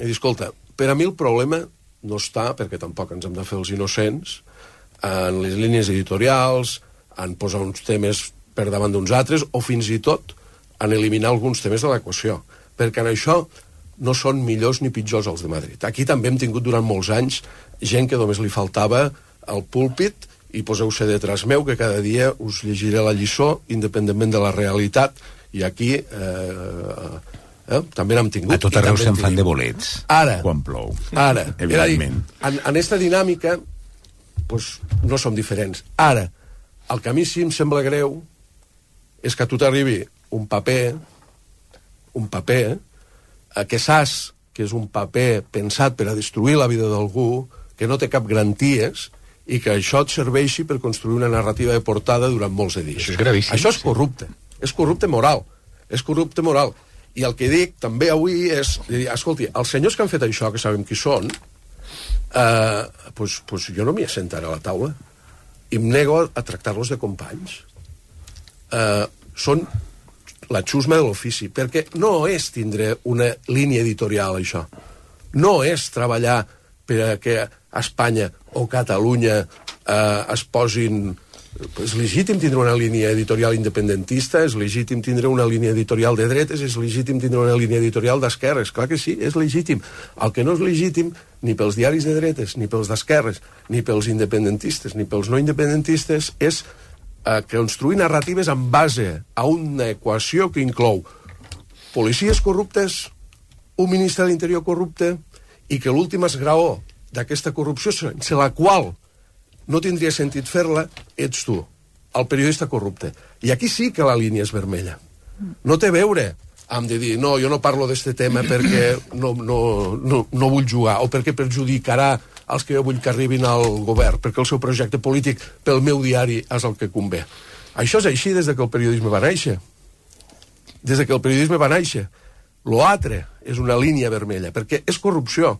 I dir, escolta, per a mi el problema no està, perquè tampoc ens hem de fer els innocents, en les línies editorials, en posar uns temes per davant d'uns altres, o fins i tot en eliminar alguns temes de l'equació. Perquè en això no són millors ni pitjors els de Madrid. Aquí també hem tingut durant molts anys gent que només li faltava el púlpit i poseu-se detrás meu, que cada dia us llegiré la lliçó, independentment de la realitat, i aquí també n'hem tingut. A tot arreu se'n fan de bolets quan plou. Ara, evidentment. En esta dinàmica pues, no som diferents. Ara, el que a mi sí em sembla greu és que a tu t'arribi un paper que saps que és un paper pensat per a destruir la vida d'algú, que no té cap garanties, i que això et serveixi per construir una narrativa de portada durant molts de dies. Això és gravíssim. Això és corrupte. És corrupte moral. És corrupte moral. I el que dic també avui és... Escolti, els senyors que han fet això, que sabem qui són, pues jo no m'hi assentaré a la taula. I em nego a tractar-los de companys. Són la xusma de l'ofici, perquè no és tindre una línia editorial, això. No és treballar perquè a Espanya o Catalunya es posin... És legítim tindre una línia editorial independentista, és legítim tindre una línia editorial de dretes, és legítim tindre una línia editorial d'esquerres. Clar que sí, és legítim. El que no és legítim, ni pels diaris de dretes, ni pels d'esquerres, ni pels independentistes, ni pels no independentistes, és construir narratives en base a una equació que inclou policies corruptes, un ministre de l'Interior corrupte, i que l'últim esgraó d'aquesta corrupció, sense la qual no tindria sentit fer-la, ets tu, el periodista corrupte. I aquí sí que la línia és vermella. No té a veure amb de dir, no, jo no parlo d'este tema perquè no vull jugar, o perquè perjudicarà els que jo vull que arribin al govern, perquè el seu projecte polític pel meu diari és el que convé. Això és així des que el periodisme va néixer. Des que el periodisme va néixer. L'altre és una línia vermella, perquè és corrupció.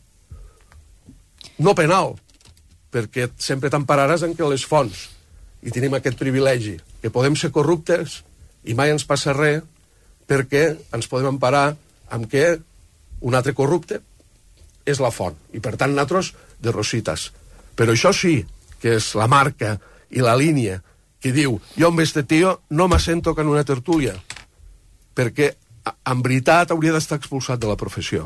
No penal, perquè sempre t'empararàs en que les fonts, i tenim aquest privilegi, que podem ser corruptes i mai ens passa res, perquè ens podem emparar amb que un altre corrupte és la font, i per tant nosaltres de rositas. Però això sí que és la marca i la línia que diu, jo amb este tio no m'assento en una tertúlia, perquè en veritat hauria d'estar expulsat de la professió.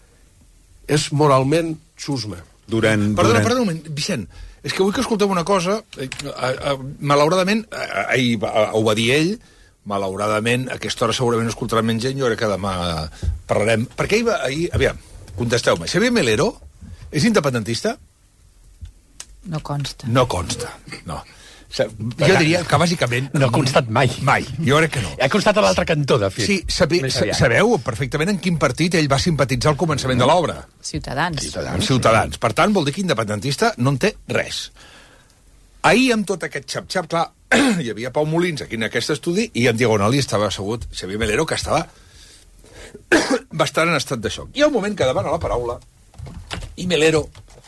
És moralment xusma. Perdona un moment, Vicent, és que vull que escolteu una cosa, malauradament, ahir ho va dir ell, malauradament, a aquesta hora segurament escoltarà menys gent, jo crec que demà parlarem, perquè ahir, aviam, contesteu-me, Xavier Melero és independentista? No consta. No consta, no. Jo diria que bàsicament... No ha constat mai. Mai, jo crec que no. Ha constat a l'altre cantó, de fet. Sí, sabeu perfectament en quin partit ell va simpatitzar al començament de l'obra. Ciutadans. Ciutadans. Per tant, vol dir que independentista no en té res. Ahir, amb tot aquest xap-xap, clar, hi havia Pau Molins aquí en aquest estudi i en diagonal hi estava assegut Xavier Melero, que estava bastant en estat de xoc. Hi ha un moment que demana la paraula i Melero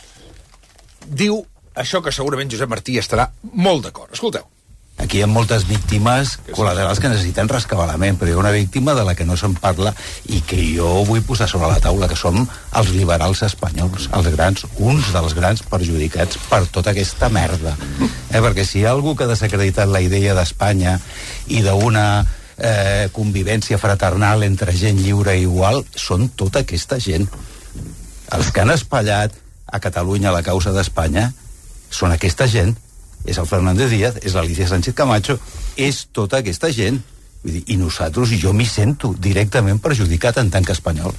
diu això que segurament Josep Martí estarà molt d'acord. Escolteu. Aquí hi ha moltes víctimes col·laterals que necessiten rescabalament, però hi ha una víctima de la que no se'n parla i que jo vull posar sobre la taula, que som els liberals espanyols, els grans, uns dels grans perjudicats per tota aquesta merda. Perquè si hi ha algú que ha desacreditat la idea d'Espanya i d'una convivència fraternal entre gent lliure i igual, són tota aquesta gent. Els que han espatllat a Catalunya la causa d'Espanya són aquesta gent, és el Fernández Díaz, és l'Alicia Sánchez Camacho, és tota aquesta gent. Vull dir, i nosaltres, i jo m'hi sento directament perjudicat en tant que espanyol.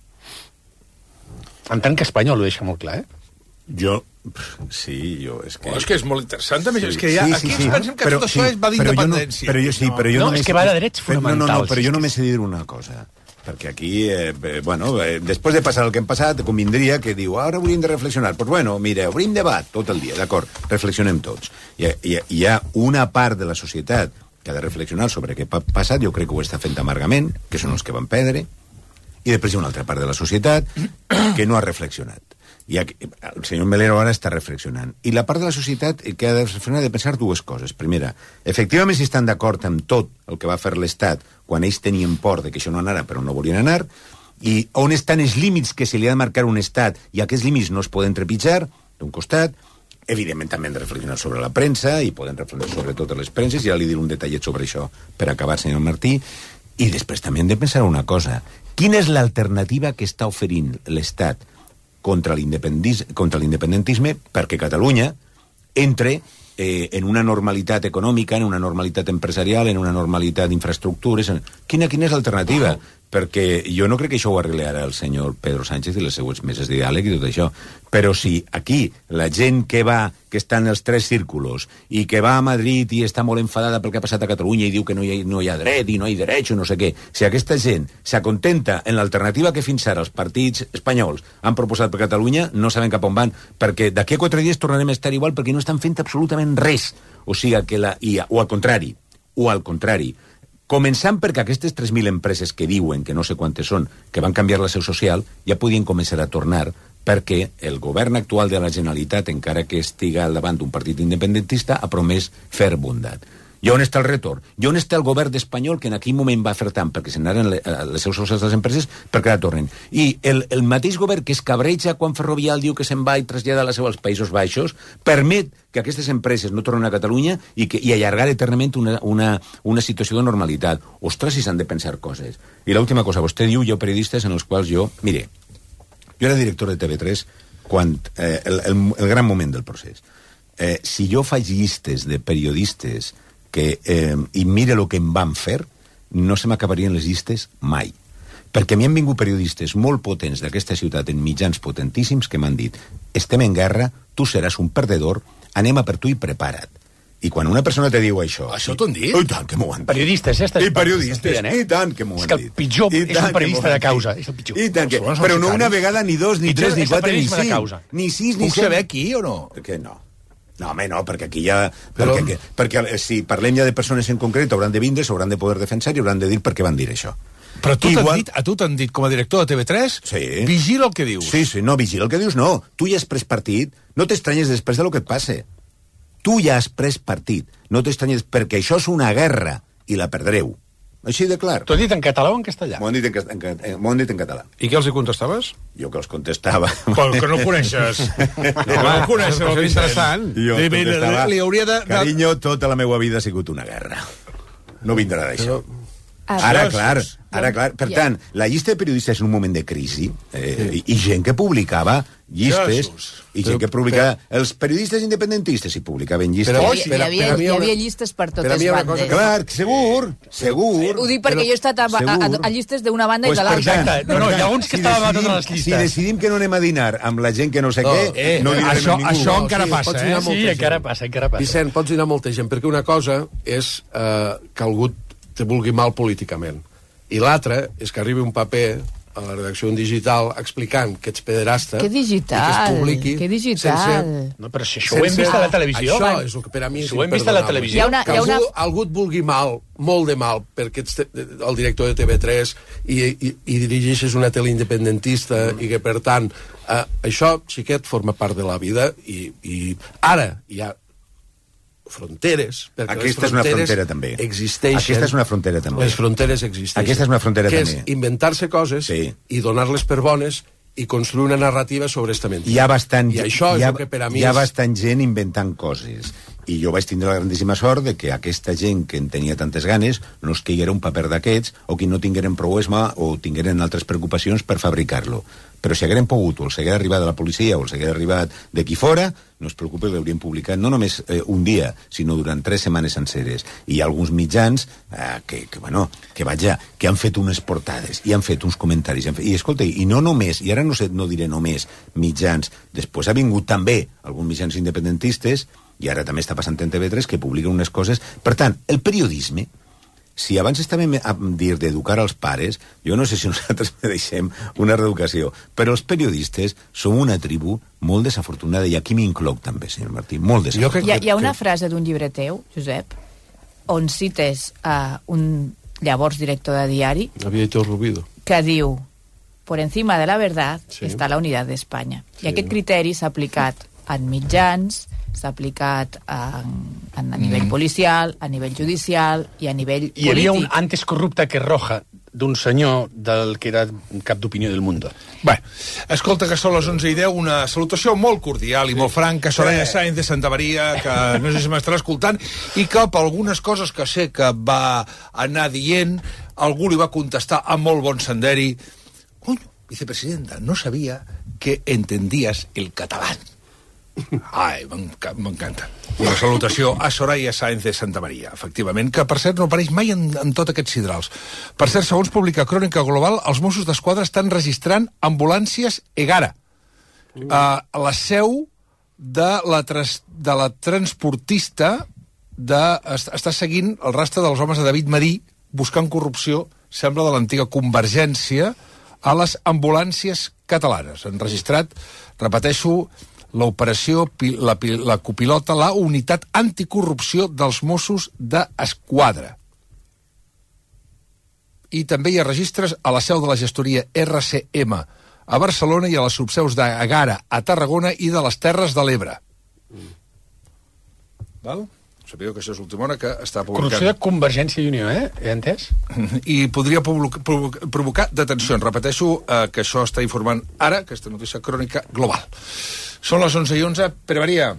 En tant que espanyol, ho deixa molt clar, Jo... Sí, jo... És que és molt interessant, també. És que aquí ens pensem que tot això va d'independència. Però jo no, és que va de drets fonamentals. No, però jo només he de dir una cosa. Perquè aquí, després de passar el que hem passat, convindria que diu, ara hauríem de reflexionar. Doncs bueno, mira, obrim debat tot el dia, d'acord, reflexionem tots. Hi ha una part de la societat que ha de reflexionar sobre què ha passat, jo crec que ho està fent amargament, que són els que van perdre, i després hi ha una altra part de la societat que no ha reflexionat. I el senyor Melero ara està reflexionant. I la part de la societat que ha de reflexionar ha de pensar dues coses. Primera, efectivament, si estan d'acord amb tot el que va fer l'Estat quan ells tenien por de que això no anara, però no volien anar, I on estan els límits que se li ha de marcar un estat, i aquests límits no es poden trepitjar, d'un costat. Evidentment també hem de reflexionar sobre la premsa, i podem reflexionar sobre totes les premses, i ara li diré un detallet sobre això per acabar, senyor Martí. I després també hem de pensar una cosa. Quina és l'alternativa que està oferint l'Estat contra l'independentisme perquè Catalunya entre en una normalitat econòmica, en una normalitat empresarial, en una normalitat d'infraestructures? Quina és l'alternativa? Perquè jo no crec que això ho arregli ara el senyor Pedro Sánchez i les seues meses de diàleg i tot això, però si aquí la gent que està en els tres círculos i que va a Madrid i està molt enfadada pel que ha passat a Catalunya i diu que no hi ha dret i no hi ha derecho, no sé què, si aquesta gent s'acontenta en l'alternativa que fins ara els partits espanyols han proposat per Catalunya, no saben cap on van, perquè d'aquí a 4 dies tornarem a estar igual perquè no estan fent absolutament res. O sigui que o al contrari, començant perquè aquestes 3.000 empreses que diuen, que no sé quantes són, que van canviar la seu social, ja podien començar a tornar perquè el govern actual de la Generalitat, encara que estiga al davant d'un partit independentista, ha promès fer bondat. I on està el retorn? I on està el govern espanyol que en aquell moment va fer tant perquè se n'anaren les seus socials de les empreses perquè la tornen? I el mateix govern que es cabreja quan Ferrovial diu que se'n va i trasllada la seu als Països Baixos permet que aquestes empreses no tornen a Catalunya i allargar eternament una situació de normalitat. Ostres, si s'han de pensar coses. I l'última cosa, vostè diu, periodistes en els quals Mire, jo era director de TV3 quan el gran moment del procés. Si jo faig llistes de periodistes i mire el que em van fer, no se m'acabarien les llistes mai. Perquè a mi han vingut periodistes molt potents d'aquesta ciutat en mitjans potentíssims que m'han dit: estem en guerra, tu seràs un perdedor, anem a per tu i prepara't. I quan una persona te diu això... Això t'ho han dit? I tant que m'ho han dit. Periodistes, I periodistes, i tant que m'ho han dit. És que el pitjor és un periodista de causa. És el pitjor. I tant que... Però no una vegada, ni dos, ni tres, ni quatre, ni cinc. Ni sis, ni set. Puc saber aquí o no? Que no. No, home, no, perquè aquí ja... Perquè si parlem ja de persones en concret, hauran de vindre, s'hauran de poder defensar i hauran de dir per què van dir això. Però a tu t'han dit, com a director de TV3, sí. Vigila el que dius. Sí, no, vigila el que dius, no. Tu ja has pres partit, no t'estranyes després del que et passe. Tu ja has pres partit, no t'estranyes, perquè això és una guerra i la perdreu. Així de clar. T'ho has dit en català o en castellà? M'ho han dit en català. I què els hi contestaves? Jo que els contestava... Però que no coneixes. No coneixes el Vicent. Jo contestava, carinyo, tota la meva vida ha sigut una guerra. No vindrà d'això. Ara, clar. Per tant, la llista de periodistes en un moment de crisi, i gent que publicava llistes, i gent que publicava... Els periodistes independentistes hi publicaven llistes. Hi havia llistes per totes bandes. Clar, segur. Ho dic perquè jo he estat a llistes d'una banda i de l'altra. Exacte. No, hi ha uns que estaven a totes les llistes. Si decidim que no anem a dinar amb la gent que no sé què, no direm a ningú. Això encara passa, Sí, encara passa. Vicent, pots dinar molta gent, perquè una cosa és que algú te vulgui mal políticament. I l'altra és que arribi un paper a la redacció digital explicant que ets pederasta... Que digital? I que es publiqui... Que digital? No, però si això ho hem vist a la televisió. Això és el que per a mi és imperdonable. Ho hem vist a la televisió. Que algú et vulgui mal, molt de mal, perquè ets el director de TV3 i dirigeixes una tele independentista i que, per tant, això, xiquet, forma part de la vida i ara hi ha fronteres, perquè aquesta és una frontera també. Existeixen. Aquesta és una frontera també. Les fronteres existeixen. Aquesta és una frontera que també. És inventar-se coses i donar-les per bones i construir una narrativa sobre esta mentida. Hi ha bastant, I això és el que per a mi hi ha bastant gent inventant coses. I jo vaig tindre la grandíssima sort de que aquesta gent que en tenia tantes ganes no es caiguera un paper d'aquests o que no tingueren prou esma o tingueren altres preocupacions per fabricar-lo. Però si hagueren pogut, o els haguera arribat de la policia o els haguera arribat de qui fora, no es preocupi, l'haurien publicat no només un dia, sinó durant 3 setmanes senceres. I hi ha alguns mitjans que han fet unes portades i han fet uns comentaris. I escolta, i no només, i ara no diré només mitjans, després ha vingut també alguns mitjans independentistes, i ara també està passant en TV3, que publiquen unes coses. Per tant, el periodisme, si abans estàvem a dir d'educar els pares, jo no sé si nosaltres mereixem una reeducació, però els periodistes som una tribu molt desafortunada, i aquí m'incloc també, senyor Martí, molt desafortunada. Hi ha una frase d'un llibre teu, Josep, on cites un llavors director de diari, que diu: por encima de la verdad está la unidad de España. I aquest criteri s'ha aplicat en mitjans, s'ha aplicat a nivell policial, a nivell judicial i a nivell polític. Hi havia un antes corrupte que roja, d'un senyor del que era cap d'opinió del Mundo. Bé, escolta, que són les 11:10, una salutació molt cordial i molt franca a Soraya Sáenz de Santamaría, que no sé si m'estarà escoltant, i que per algunes coses que sé que va anar dient, algú li va contestar amb molt bon senderi: coño, vicepresidenta, no sabía que entendías el catalán. Ai, m'encanta. Una salutació a Soraya Sáenz de Santamaría, efectivament, que per cert no apareix mai en tot aquests sidrals. Per cert, segons publica Crònica Global, els Mossos d'Esquadra estan registrant ambulàncies Egara. La seu de la transportista està seguint el rastre dels homes de David Madí buscant corrupció, sembla, de l'antiga Convergència a les ambulàncies catalanes. Han registrat, repeteixo, l'operació, la copilota, la unitat anticorrupció dels Mossos d'Esquadra. I també hi ha registres a la seu de la gestoria RCM a Barcelona i a les subseus d'Egara a Tarragona i de les Terres de l'Ebre. Val? Sabeu que això és l'última hora que està publicant. Corrupció de Convergència i Unió, He entès? I podria provocar detencions. Repeteixo que això està informant ara, aquesta notícia Crònica Global. Són les 11:11. Pere Maria.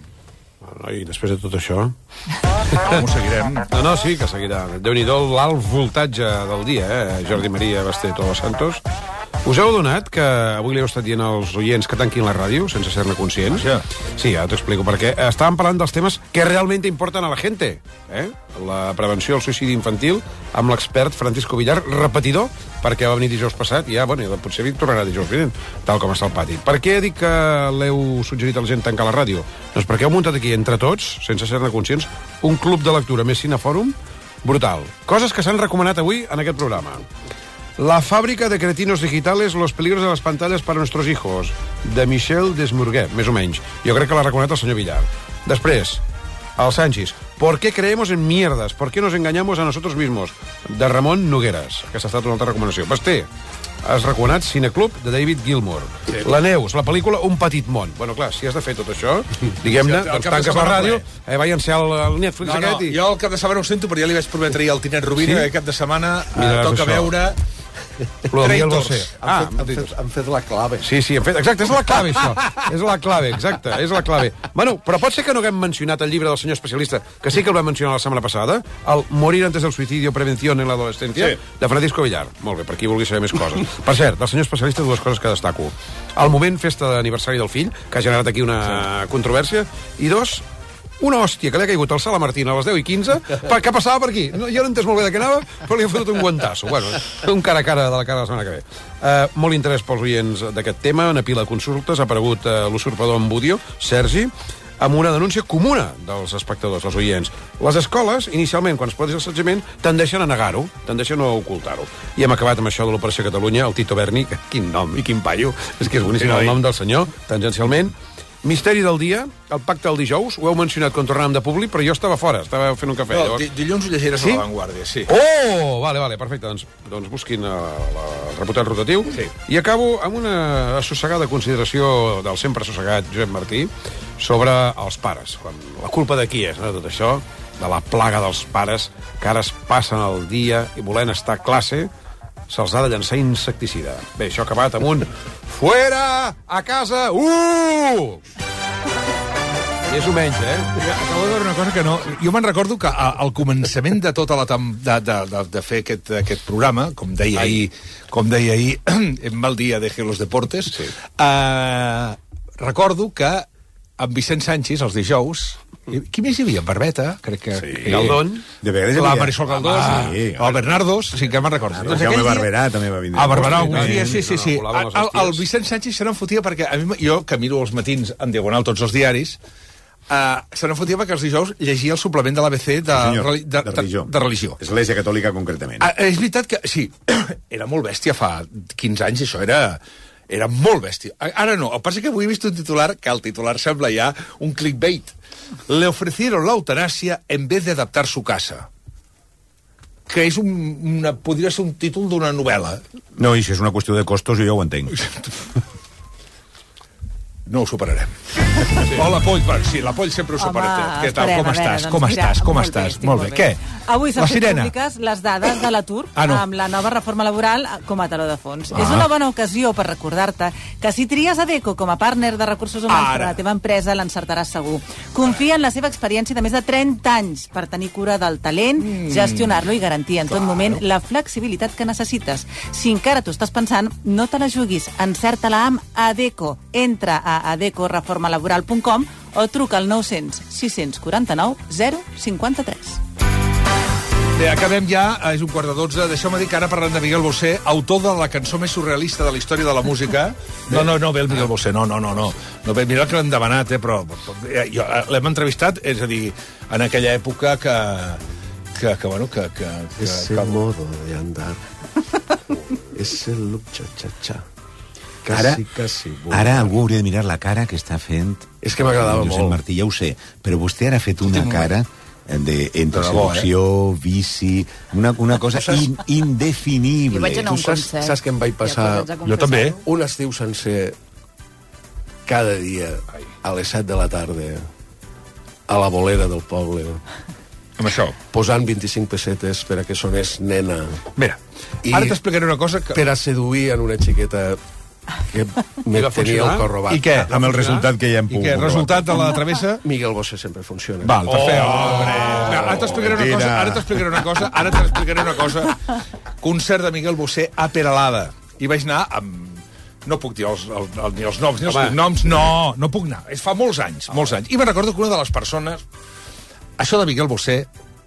I després de tot això... Com ho seguirem? No, sí, que seguirà. Déu-n'hi-do l'alt voltatge del dia, Jordi Maria Basté Todos Santos. Us heu adonat que avui li heu estat dient als oients que tanquin la ràdio sense ser-ne conscients? Sí, ara t'ho explico, perquè estàvem parlant dels temes que realment importen a la gente. La prevenció del suïcidi infantil amb l'expert Francisco Villar, repetidor, perquè va venir dijous passat i ja, potser tornarà dijous vinent, tal com està el pati. Per què dic que l'heu suggerit a la gent tancar la ràdio? Doncs perquè heu muntat aquí, entre tots, sense ser-ne conscients, un club de lectura més cinefòrum brutal. Coses que s'han recomanat avui en aquest programa. La fábrica de cretinos digitales, los peligros de las pantallas para nuestros hijos, de Michel Desmourguet, més o menys. Jo crec que l'ha recomanat el senyor Villar. Després, el Sanchis, ¿por qué creemos en mierdas? ¿Por qué nos engañamos a nosotros mismos? De Ramon Nogueras. Aquesta ha estat una altra recomanació. Basté, has recomanat Cineclub de David Gilmour. Sí. La Neus, la pel·lícula Un petit món. Bueno, clar, si has de fer tot això, diguem-ne, doncs tanques la ràdio, vayan-se al Netflix aquest i... Jo el cap de setmana ho sento, però ja li vaig prometre al Tinent Rovira que cap de setmana toca veure... Traitors. Han fet la clave. Sí, exacte, és la clave, això. És la clave, exacte, és la clave. Bueno, però pot ser que no haguem mencionat el llibre del senyor especialista, que sí que el vam mencionar la setmana passada, el Morir antes del suicidio, prevención en l'adolescència, de Francisco Villar. Molt bé, per qui vulgui saber més coses. Per cert, del senyor especialista, dues coses que destaco. Al moment, festa d'aniversari del fill, que ha generat aquí una controvèrsia, i dos, una hòstia que li ha caigut al Sala Martín a les 10:15, que passava per aquí. Jo no he entès molt bé de què anava, però li ha fotut un guantasso. Bueno, un cara a cara de la cara de la setmana que ve. Molt interès pels oients d'aquest tema, una pila de consultes, ha aparegut l'usurpador en Budio, Sergi, amb una denúncia comuna dels espectadors, dels oients. Les escoles, inicialment, quan es produeix l'assetjament, tendeixen a negar-ho, tendeixen a ocultar-ho. I hem acabat amb això de l'Operació Catalunya, el Tito Berni, quin nom i quin paio, és que és boníssim el nom del senyor, tangencialment. Misteri del dia, el pacte del dijous, ho heu mencionat quan tornàvem de públic, però jo estava fora, estava fent un cafè. No, dilluns ho llegiràs a La Vanguardia, sí. Oh, vale, perfecte, doncs busquin el reputat rotatiu. Sí. I acabo amb una assossegada consideració del sempre assossegat Josep Martí sobre els pares. La culpa de qui és, de tot això? De la plaga dels pares que ara es passen el dia i volent estar a classe se'ls ha de llançar insecticida. Bé, això ha acabat amb un fuera a casa, Més o menys, Acabo de veure una cosa que no... Jo me'n recordo que al començament de tota la de fer aquest programa, com deia ahir en mal dia de los deportes, recordo que amb Vicent Sanchis, els dijous, qui més hi havia? Barbeta, crec que... Sí. Galdón. De vegades la Marisol Galdós. El Bernardos, sí que me'n recordo. El Jaume Barberà també va vindre. Barberà algun dia, sí. El Vicent Sanchis se n'enfotia perquè jo, que miro els matins en diagonal tots els diaris, se n'enfotia perquè els dijous llegia el suplement de l'ABC de religió. Església Catòlica, concretament. És veritat que, sí, era molt bèstia fa 15 anys, això era molt bèstia. Ara no, el que passa que avui he vist un titular, que el titular sembla ja un clickbait. Le ofrecieron la eutanasia en vez de adaptar su casa. Que és podria ser un títol d'una novel·la. No, i si és una qüestió de costos, jo ja ho entenc. No ho superarem. Hola, Poll. Sí, la Poll sempre ho supera. Què tal? Com estàs? Com estàs? Molt bé. Què? Avui s'han fet públiques les dades de l'atur amb la nova reforma laboral com a taló de fons. És una bona ocasió per recordar-te que si tries Adecco com a partner de recursos humans per a la teva empresa, l'encertaràs segur. Confia en la seva experiència de més de 30 anys per tenir cura del talent, gestionar-lo i garantir en tot moment la flexibilitat que necessites. Si encara t'ho estàs pensant, no te la juguis. Encerta-la amb Adecco. Entra a adeccoreformalaboral.com o truca al 900 649 053. Bé, acabem ja, és 11:45. Deixeu-me dir que ara parlem de Miguel Bosé, autor de la cançó més surrealista de la història de la música. No ve el Miguel Bosé, no. Ve, mira que l'hem demanat, però l'hem entrevistat, és a dir, en aquella època que Ese modo de andar. Ese look cha-cha-cha. Quasi. Ara algú hauria de mirar la cara que està fent... És que m'agradava molt. Martí, ja ho sé, però vostè ara ha fet una cara... entre seducció, vici, una cosa indefinible. Jo vaig anar a un concert. Saps què em vaig passar? Jo també. Un estiu sencer, cada dia, a les 7 de la tarda, a la bolera del poble, amb això, posant 25 pessetes per a que sonés nena. Mira, ara t'explicaré una cosa que... Per a seduir en una xiqueta que me tenia el cor robat. I què? Amb el resultat que ja hem pogut. I què? El resultat de la travessa? Miguel Bosé sempre funciona. Val, perfecte. Ara t'explicaré una cosa. Concert de Miguel Bosé a Peralada. I vaig anar amb... No puc dir ni els noms, ni els cognoms. No puc anar. Fa molts anys. I me'n recordo que una de les persones... Això de Miguel Bosé...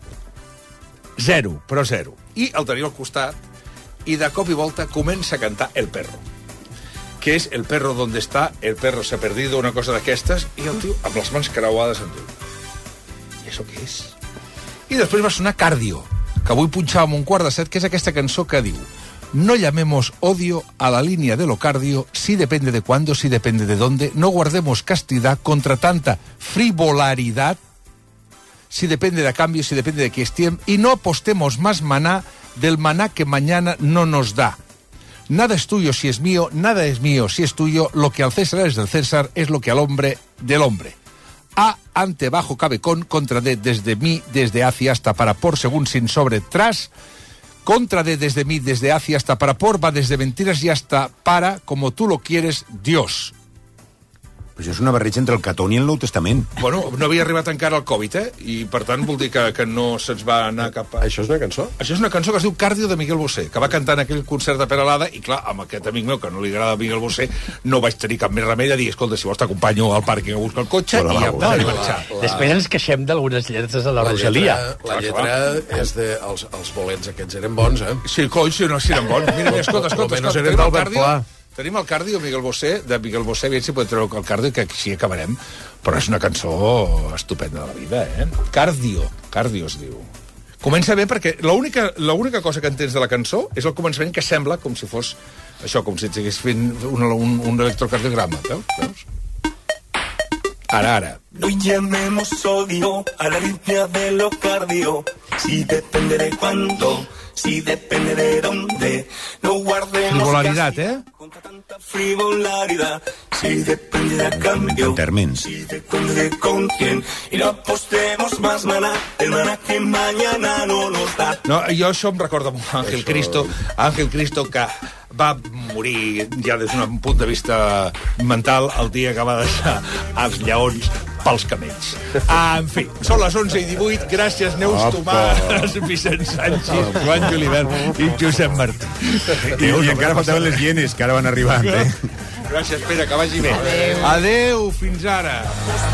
Zero. I el tenia al costat i de cop i volta comença a cantar El Perro, que és El perro donde está, el perro se ha perdido, una cosa d'aquestes, i el tio, amb les mans creuades, em diu, i això què és? I després va sonar Cardio, que avui punxàvem 6:45, que és aquesta cançó que diu, no llamemos odio a la línea de lo cardio, si depende de cuándo, si depende de dónde, no guardemos castidad contra tanta frivolaridad, si depende de cambio, si depende de quién estén, y no apostemos más maná del maná que mañana no nos da. Nada es tuyo si es mío, nada es mío si es tuyo, lo que al César es del César, es lo que al hombre del hombre. A, ante, bajo, cabe con, contra D, desde mí, desde hacia, hasta para, por, según, sin, sobre, tras, contra D, desde mí, desde hacia, hasta para, por, va desde mentiras y hasta para, como tú lo quieres, Dios. Però això és una barreja entre el Catón i el Nou Testament. Bueno, no havia arribat encara el Covid, I per tant vol dir que no se'ns va anar cap a... Això és una cançó? Això és una cançó que es diu Cardio de Miguel Bosé, que va cantar en aquell concert de Peralada, i clar, amb aquest amic meu que no li agrada Miguel Bosé, no vaig tenir cap més remei de dir, escolta, si vols t'acompanyo al pàrquing a buscar el cotxe, i ja podem marxar. Després ens queixem d'algunes lletres de la Rosalia. La lletra és de... Els bolets aquests eren bons, Sí, coi, si no, si eren bons. Mira, escolta, tenim el Cardio Miguel Bosé, de Miguel Bosé, aviam si podem treure el Cardio, que així acabarem, però és una cançó estupenda de la vida, Cardio es diu. Comença bé perquè l'única cosa que entens de la cançó és el començament, que sembla com si fos això, com si estigués fent un electrocardiograma, veus? Ara. No llamemos odio a la línea de lo cardio, si depende de cuándo, si depende de dónde, no guardemos... Frivolaritat, contra tanta frivolaridad, si depende de cambio, si depende de con quién, y no apostemos más maná, el maná que mañana no nos da. No, jo això em recorda molt Ángel Cristo, que va morir ja des d'un punt de vista mental el dia que va deixar els lleons pels camells. En fi, són les 11:18. Gràcies, Neus Tomàs, Vicent Sánchez, Joan Julivert i Josep Martí. I encara faltaven les hienes, que ara van arribant, Gràcies, Pere, que vagi bé. Adeu, fins ara.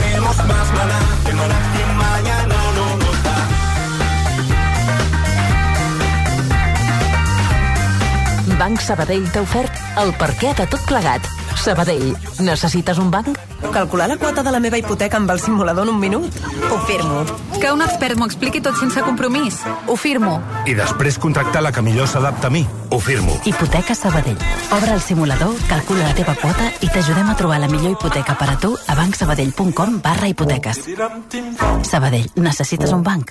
Banc Sabadell t'ha ofert el perquè de tot plegat. Sabadell, necessites un banc? Calcular la quota de la meva hipoteca amb el simulador en un minut? Ho firmo. Que un expert m'ho expliqui tot sense compromís? Ho firmo. I després contractar la que millor s'adapta a mi? Ho firmo. Hipoteca Sabadell. Obre el simulador, calcula la teva quota i t'ajudem a trobar la millor hipoteca per a tu a bancsabadell.com/hipoteques. Sabadell, necessites un banc?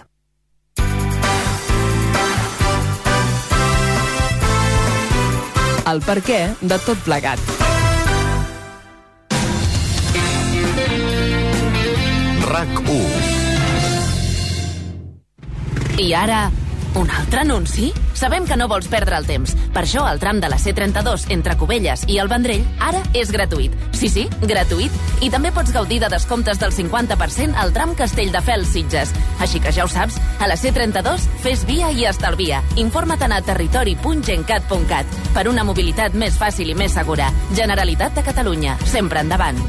El perquè de tot plegat. RAC1. I ara, un altre anunci? Sabem que no vols perdre el temps. Per això el tram de la C32 entre Cubelles i el Vendrell ara és gratuït. Sí, gratuït. I també pots gaudir de descomptes del 50% al tram Castelldefels-Sitges. Així que ja ho saps, a la C32 fes via i estalvia. Informa't a territori.gencat.cat per una mobilitat més fàcil i més segura. Generalitat de Catalunya. Sempre endavant.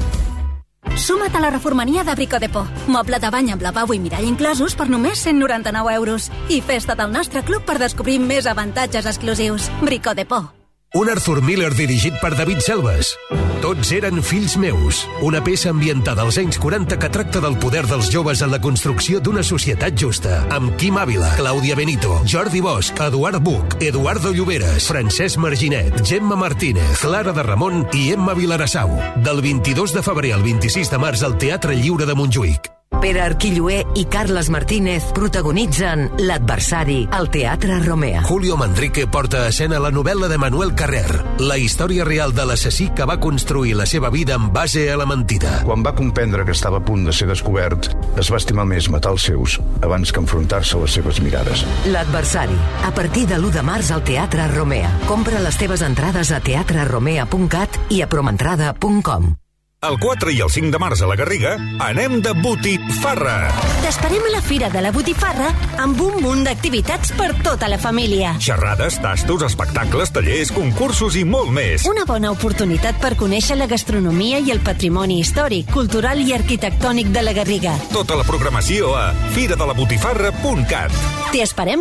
Suma't a la reformania de Brico de Po. Moble de bany amb lavabo i mirall inclosos per només 199 euros. I festa del nostre club per descobrir més avantatges exclusius. Brico de Po. Un Arthur Miller dirigit per David Selves. Tots eren fills meus. Una peça ambientada als anys 40 que tracta del poder dels joves en la construcció d'una societat justa. Amb Quim Ávila, Clàudia Benito, Jordi Bosch, Eduard Buch, Eduardo Lloberes, Francesc Marginet, Gemma Martínez, Clara de Ramon i Emma Vilarassau. Del 22 de febrer al 26 de març al Teatre Lliure de Montjuïc. Pere Arquilloé i Carles Martínez protagonitzen L'adversari al Teatre Romea. Julio Manrique porta a escena la novel·la de Manuel Carrer, la història real de l'assassí que va construir la seva vida en base a la mentida. Quan va comprendre que estava a punt de ser descobert, es va estimar més matar els seus abans que enfrontar-se a les seves mirades. L'adversari, a partir de l'1 de març al Teatre Romea. Compra les teves entrades a teatreromea.cat i a promentrada.com. El 4 i el 5 de març a la Garriga anem de botifarra. T'esperem a la Fira de la Botifarra amb un munt d'activitats per tota la família. Xerrades, tastos, espectacles, tallers, concursos i molt més. Una bona oportunitat per conèixer la gastronomia i el patrimoni històric, cultural i arquitectònic de la Garriga. Tota la programació a firadelabotifarra.cat. T'hi esperem.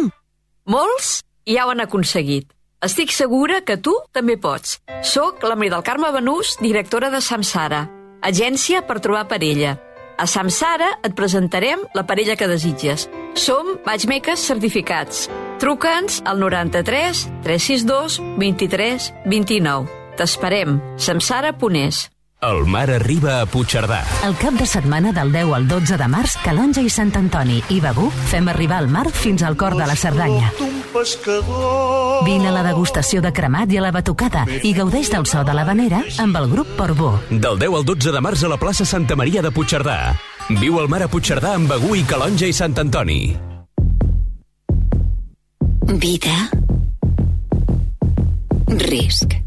Molts ja ho han aconseguit. Estic segura que tu també pots. Soc la Maria del Carme Benús, directora de Samsara, agència per trobar parella. A Samsara et presentarem la parella que desitges. Som matchmakers certificats. Truca'ns al 93 362 23 29. T'esperem. Samsara.es. El mar arriba a Puigcerdà. El cap de setmana del 10 al 12 de març, Calonja i Sant Antoni i Begur fem arribar el mar fins al cor de la Cerdanya. Vine a la degustació de cremat i a la batucada i gaudeix del so de l'havanera amb el grup Portbó. Del 10 al 12 de març a la plaça Santa Maria de Puigcerdà. Viu el mar a Puigcerdà amb Begur i Calonja i Sant Antoni. Vida. Risc.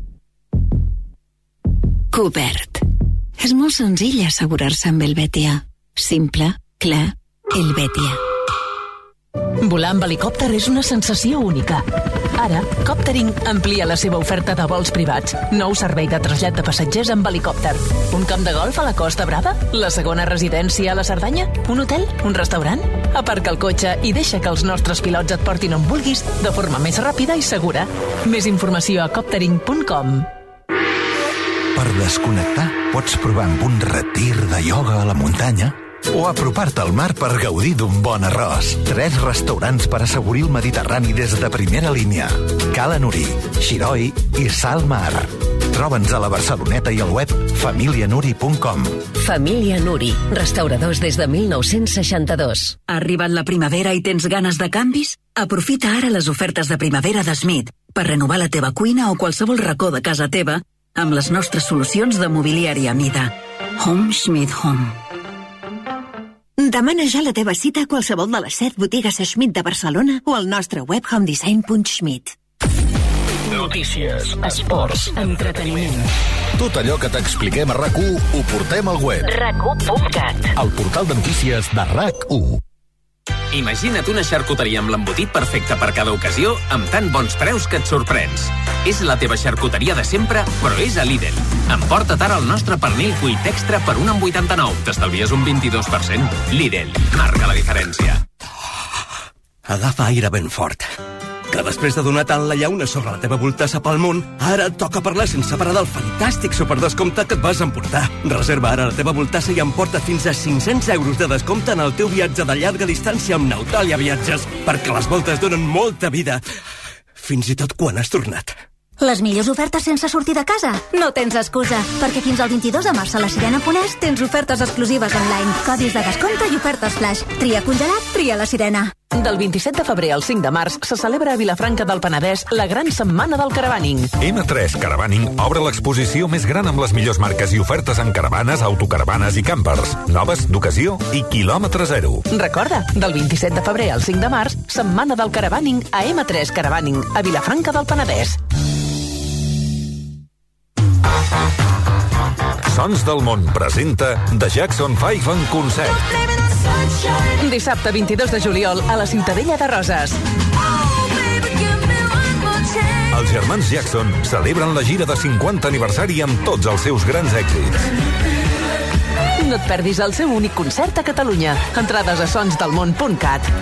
Cobert. És molt senzill assegurar-se amb Helvetia. Simple, clar, Helvetia. Volar amb helicòpter és una sensació única. Ara, Coptering amplia la seva oferta de vols privats. Nou servei de trasllat de passatgers amb helicòpter. Un camp de golf a la Costa Brava? La segona residència a la Cerdanya? Un hotel? Un restaurant? Aparca el cotxe i deixa que els nostres pilots et portin on vulguis de forma més ràpida i segura. Més informació a coptering.com. Per desconnectar, pots provar amb un retir de ioga a la muntanya o apropar-te al mar per gaudir d'un bon arròs. 3 restaurants per assaborir el Mediterrani des de primera línia. Cala Nuri, Xiroi i Salmar. Troba'ns a la Barceloneta i al web familianuri.com. Família Nuri, restauradors des de 1962. Ha arribat la primavera i tens ganes de canvis? Aprofita ara les ofertes de primavera de Smith per renovar la teva cuina o qualsevol racó de casa teva amb les nostres solucions de mobiliari a mida. Home Schmidt Home. Demana ja la teva cita a qualsevol de les 7 botigues Schmidt de Barcelona o al nostre web homedesign.schmidt. Notícies, esports, entreteniment. Tot allò que t'expliquem a RAC1 ho portem al web. RAC1.cat. El portal de notícies de RAC1. Imagina't una xarcuteria amb l'embotit perfecte per cada ocasió, amb tan bons preus que et sorprens. És la teva xarcuteria de sempre, però és a Lidl. Emporta't ara el nostre pernil cuit extra per 1,89. T'estalvies un 22%. Lidl, marca la diferència. Agafa aire ben fort. Que després de donar tant la llauna sobre la teva voltassa pel món, ara et toca parlar sense parar del fantàstic superdescompte que et vas emportar. Reserva ara la teva voltassa i emporta fins a 500 euros de descompte en el teu viatge de llarga distància amb Nautalia Viatges, perquè les voltes donen molta vida, fins i tot quan has tornat. Les millors ofertes sense sortir de casa? No tens excusa, perquè fins al 22 de març a la Sirena.es tens ofertes exclusives online, codis de descompte i ofertes flash. Tria congelat, tria la Sirena. Del 27 de febrer al 5 de març se celebra a Vilafranca del Penedès la gran setmana del caravaning. M3 Caravaning obre l'exposició més gran amb les millors marques i ofertes en caravanes, autocaravanes i campers. Noves, d'ocasió i quilòmetre zero. Recorda, del 27 de febrer al 5 de març, setmana del caravaning a M3 Caravaning, a Vilafranca del Penedès. Sons del món presenta The Jackson 5 en concert. Dissabte 22 de juliol a la Ciutadella de Roses. Els germans Jackson celebren la gira de 50 aniversari amb tots els seus grans èxits. No et perdis el seu únic concert a Catalunya. Entrades a sonsdelmón.cat.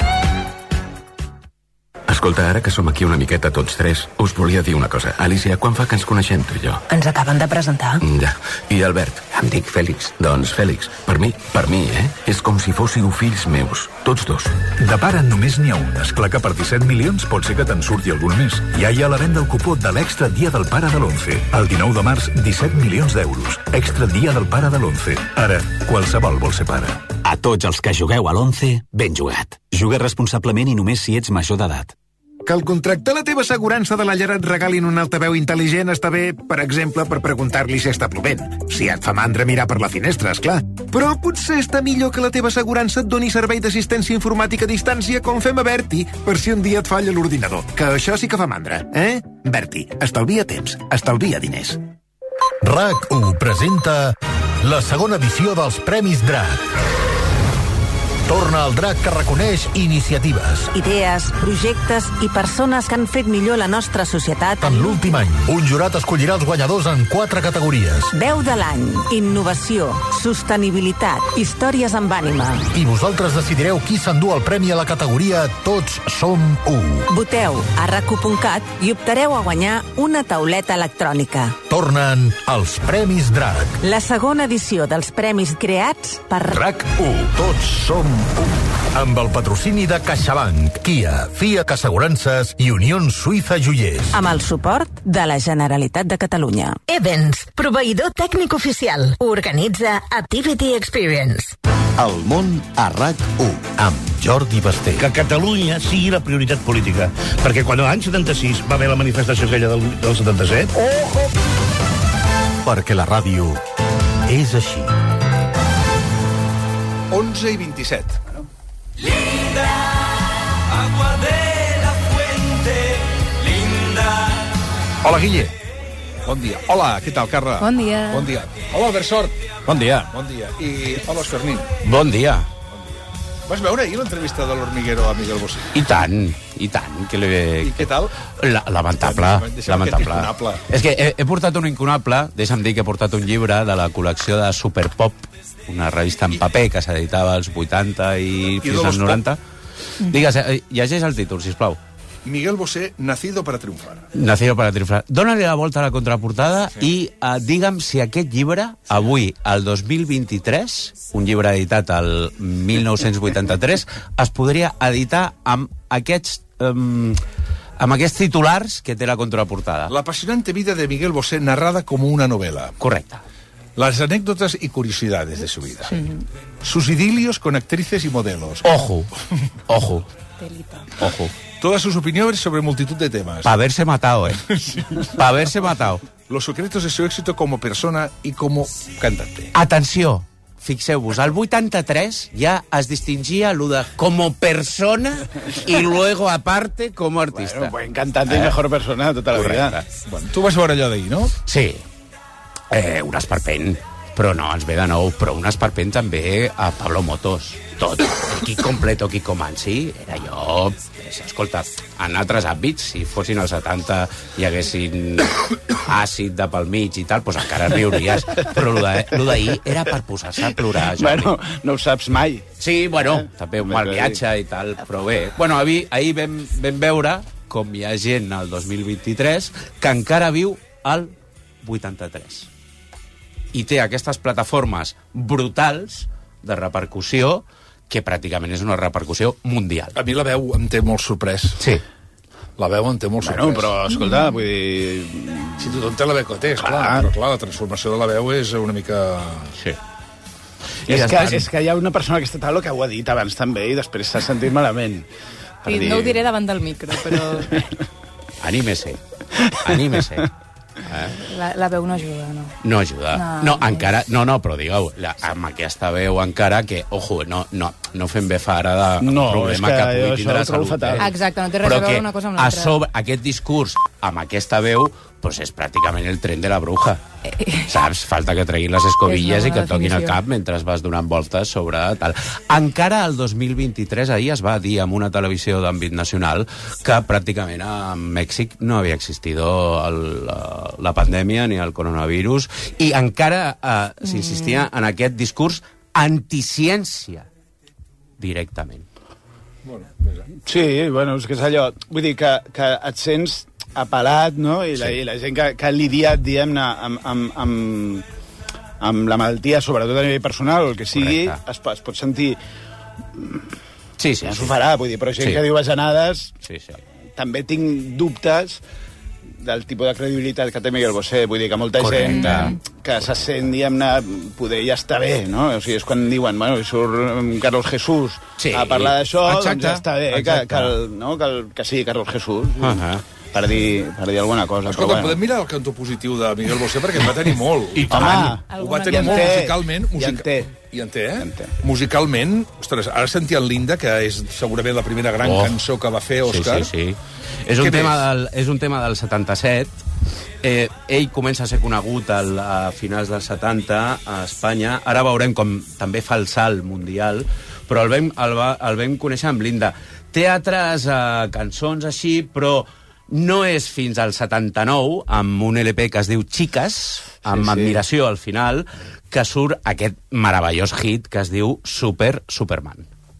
Escolta, ara que som aquí una miqueta tots tres, us volia dir una cosa. Alicia, quan fa que ens coneixem, tu i jo? Ens acaben de presentar. Ja. I Albert? Em dic Fèlix. Doncs Fèlix, per mi, és com si fóssiu fills meus, tots dos. De pare només n'hi ha un. Esclar que per 17 milions pot ser que te'n surti algun més. Ja hi ha a la venda el cupó de l'Extra Dia del Pare de l'11. El 19 de març, 17 milions d'euros. Extra Dia del Pare de l'11. Ara, qualsevol vol ser pare. A tots els que jugueu a l'11, ben jugat. Juga responsablement i només si ets major d'edat. Que al contractar la teva assegurança de la llar et regalin un altaveu intel·ligent està bé, per exemple, per preguntar-li si està plovent. Si et fa mandra mirar per la finestra, esclar. Però potser està millor que la teva assegurança et doni servei d'assistència informàtica a distància com fem a Berti, per si un dia et falla l'ordinador. Que això sí que fa mandra, eh? Berti, estalvia temps, estalvia diners. RAC1 presenta la segona edició dels Premis DRAC. Torna el DRAC que reconeix iniciatives. Idees, projectes i persones que han fet millor la nostra societat. En l'últim any, un jurat escollirà els guanyadors en 4 categories. Veu de l'any, innovació, sostenibilitat, històries amb ànima. I vosaltres decidireu qui s'endú el premi a la categoria Tots som u. Voteu a rac1.cat i optareu a guanyar una tauleta electrònica. Tornen els Premis DRAC. La segona edició dels premis creats per RAC1. Tots som amb el patrocini de CaixaBank, Kia, Fiat Assegurances i Unió Suïssa Joiers. Amb el suport de la Generalitat de Catalunya. Events, proveïdor tècnic oficial. Organitza Activity Experience. El món a RAC1 amb Jordi Basté. Que Catalunya sigui la prioritat política. Perquè quan l'any 76 va haver la manifestació aquella del 77... Perquè la ràdio és així. 11 i 27. Linda, agua de la fuente, linda. Hola, Guille. Bon dia. Hola, què tal, Carla? Bon dia. Bon dia. Hola, Albert Sort. Bon dia. Bon dia. I hola, Òscar Nin. Bon dia. Vas veure ahir l'entrevista de l'Hormiguero a Miguel Bosé? I tant, i tant. Que I què tal? Lamentable, lamentable. És que he portat un incunable, deixa'm dir que he portat un llibre de la col·lecció de Superpop, una revista en paper que s'editava als 80 i fins als 90. Digues, llegeix el títol, sisplau. Miguel Bosé, nacido para triunfar. Nacido para triunfar. Dóna-li la volta a la contraportada i digue'm si aquest llibre, avui, al 2023, un llibre editat al 1983, es podria editar amb aquests titulars que té la contraportada. La apasionante vida de Miguel Bosé narrada como una novela. Correcte. Las anécdotas y curiosidades de su vida. Sí. Sus idilios con actrices y modelos. Ojo, ojo. Ojo. Todas sus opiniones sobre multitud de temas. Pa' haberse matado, sí. Pa' haberse matado. Los secretos de su éxito como persona y como cantante. Atenció, fixeu-vos, al 83 ja es distingia lo de como persona y luego aparte como artista. Bueno, buen cantante y mejor persona de tota la vida. Bueno, tu vas veure allò d'ahir, no? Sí. Un esperpent, però no, ens ve de nou, però un esperpent també a Pablo Motos, tot, Kit Completo, Kiko Mansi, era jo, escolta, en altres àmbits, si fossin els 70 hi haguessin àcid de pel mig i tal, doncs encara riuries, però lo d'ahir era per posar-se a plorar, Jordi. Bueno, no ho saps mai. Sí, bueno, també un mal viatge i tal, però bé. Bueno, ahir vam veure com hi ha gent al 2023 que encara viu al 83. I té aquestes plataformes brutals de repercussió que pràcticament és una repercussió mundial. A mi la veu em té molt sorprès. Sí. La veu en té molt sorprès. Bueno, però, escolta, vull dir... Si tothom té la veu que té, clar. Però, clar, la transformació de la veu és una mica... Sí. És que hi ha una persona a aquesta taula que ho ha dit abans també i després s'ha sentit malament. I no ho diré davant del micro, però... Anímese. La veu no ajuda, no. No ajuda. No, encara... No, però digueu, amb aquesta veu encara que, ojo, no fem bé fara de problema que pugui tindre la salut. Exacte, no té res a veure una cosa amb l'altra. A sobre, aquest discurs amb aquesta veu pues és pràcticament el tren de la bruja. Saps? Falta que treguin les escobilles i que et toquin el cap mentre vas donant voltes sobre tal. Encara el 2023, ahir es va dir en una televisió d'àmbit nacional que pràcticament a Mèxic no havia existit la pandèmia ni el coronavirus i encara s'insistia en aquest discurs anticiència directament. Sí, bueno, és que és allò... Vull dir que et sents apel·lat, no? I la gent que ha lidiat, diguem-ne, amb la malaltia, sobretot a nivell personal, o el que sigui, es pot sentir... Sí. S'ho farà, vull dir, però gent que diu bajanades... També tinc dubtes del tipus de credibilitat que té Miguel Bosé. Vull dir que molta gent que se sent, diguem-ne, poder ja està bé, no? O sigui, és quan diuen, bueno, surt Carlos Jesús a parlar d'això, doncs ja està bé que sigui Carlos Jesús. Per dir alguna cosa. Escolta, podem mirar el cantó positiu de Miguel Bosé, perquè en va tenir molt. Ho va tenir molt musicalment. I en té, musicalment, ostres, ara sentia en Linda, que és segurament la primera gran cançó que va fer Òscar. Sí. És un tema del 77. Ell comença a ser conegut a finals dels 70 a Espanya. Ara veurem com també fa el salt mundial, però el vam conèixer amb Linda. Té altres cançons així, però no és fins al 79, amb un LP que es diu Chicas, amb admiració al final, que surt aquest meravellós hit que es diu Superman.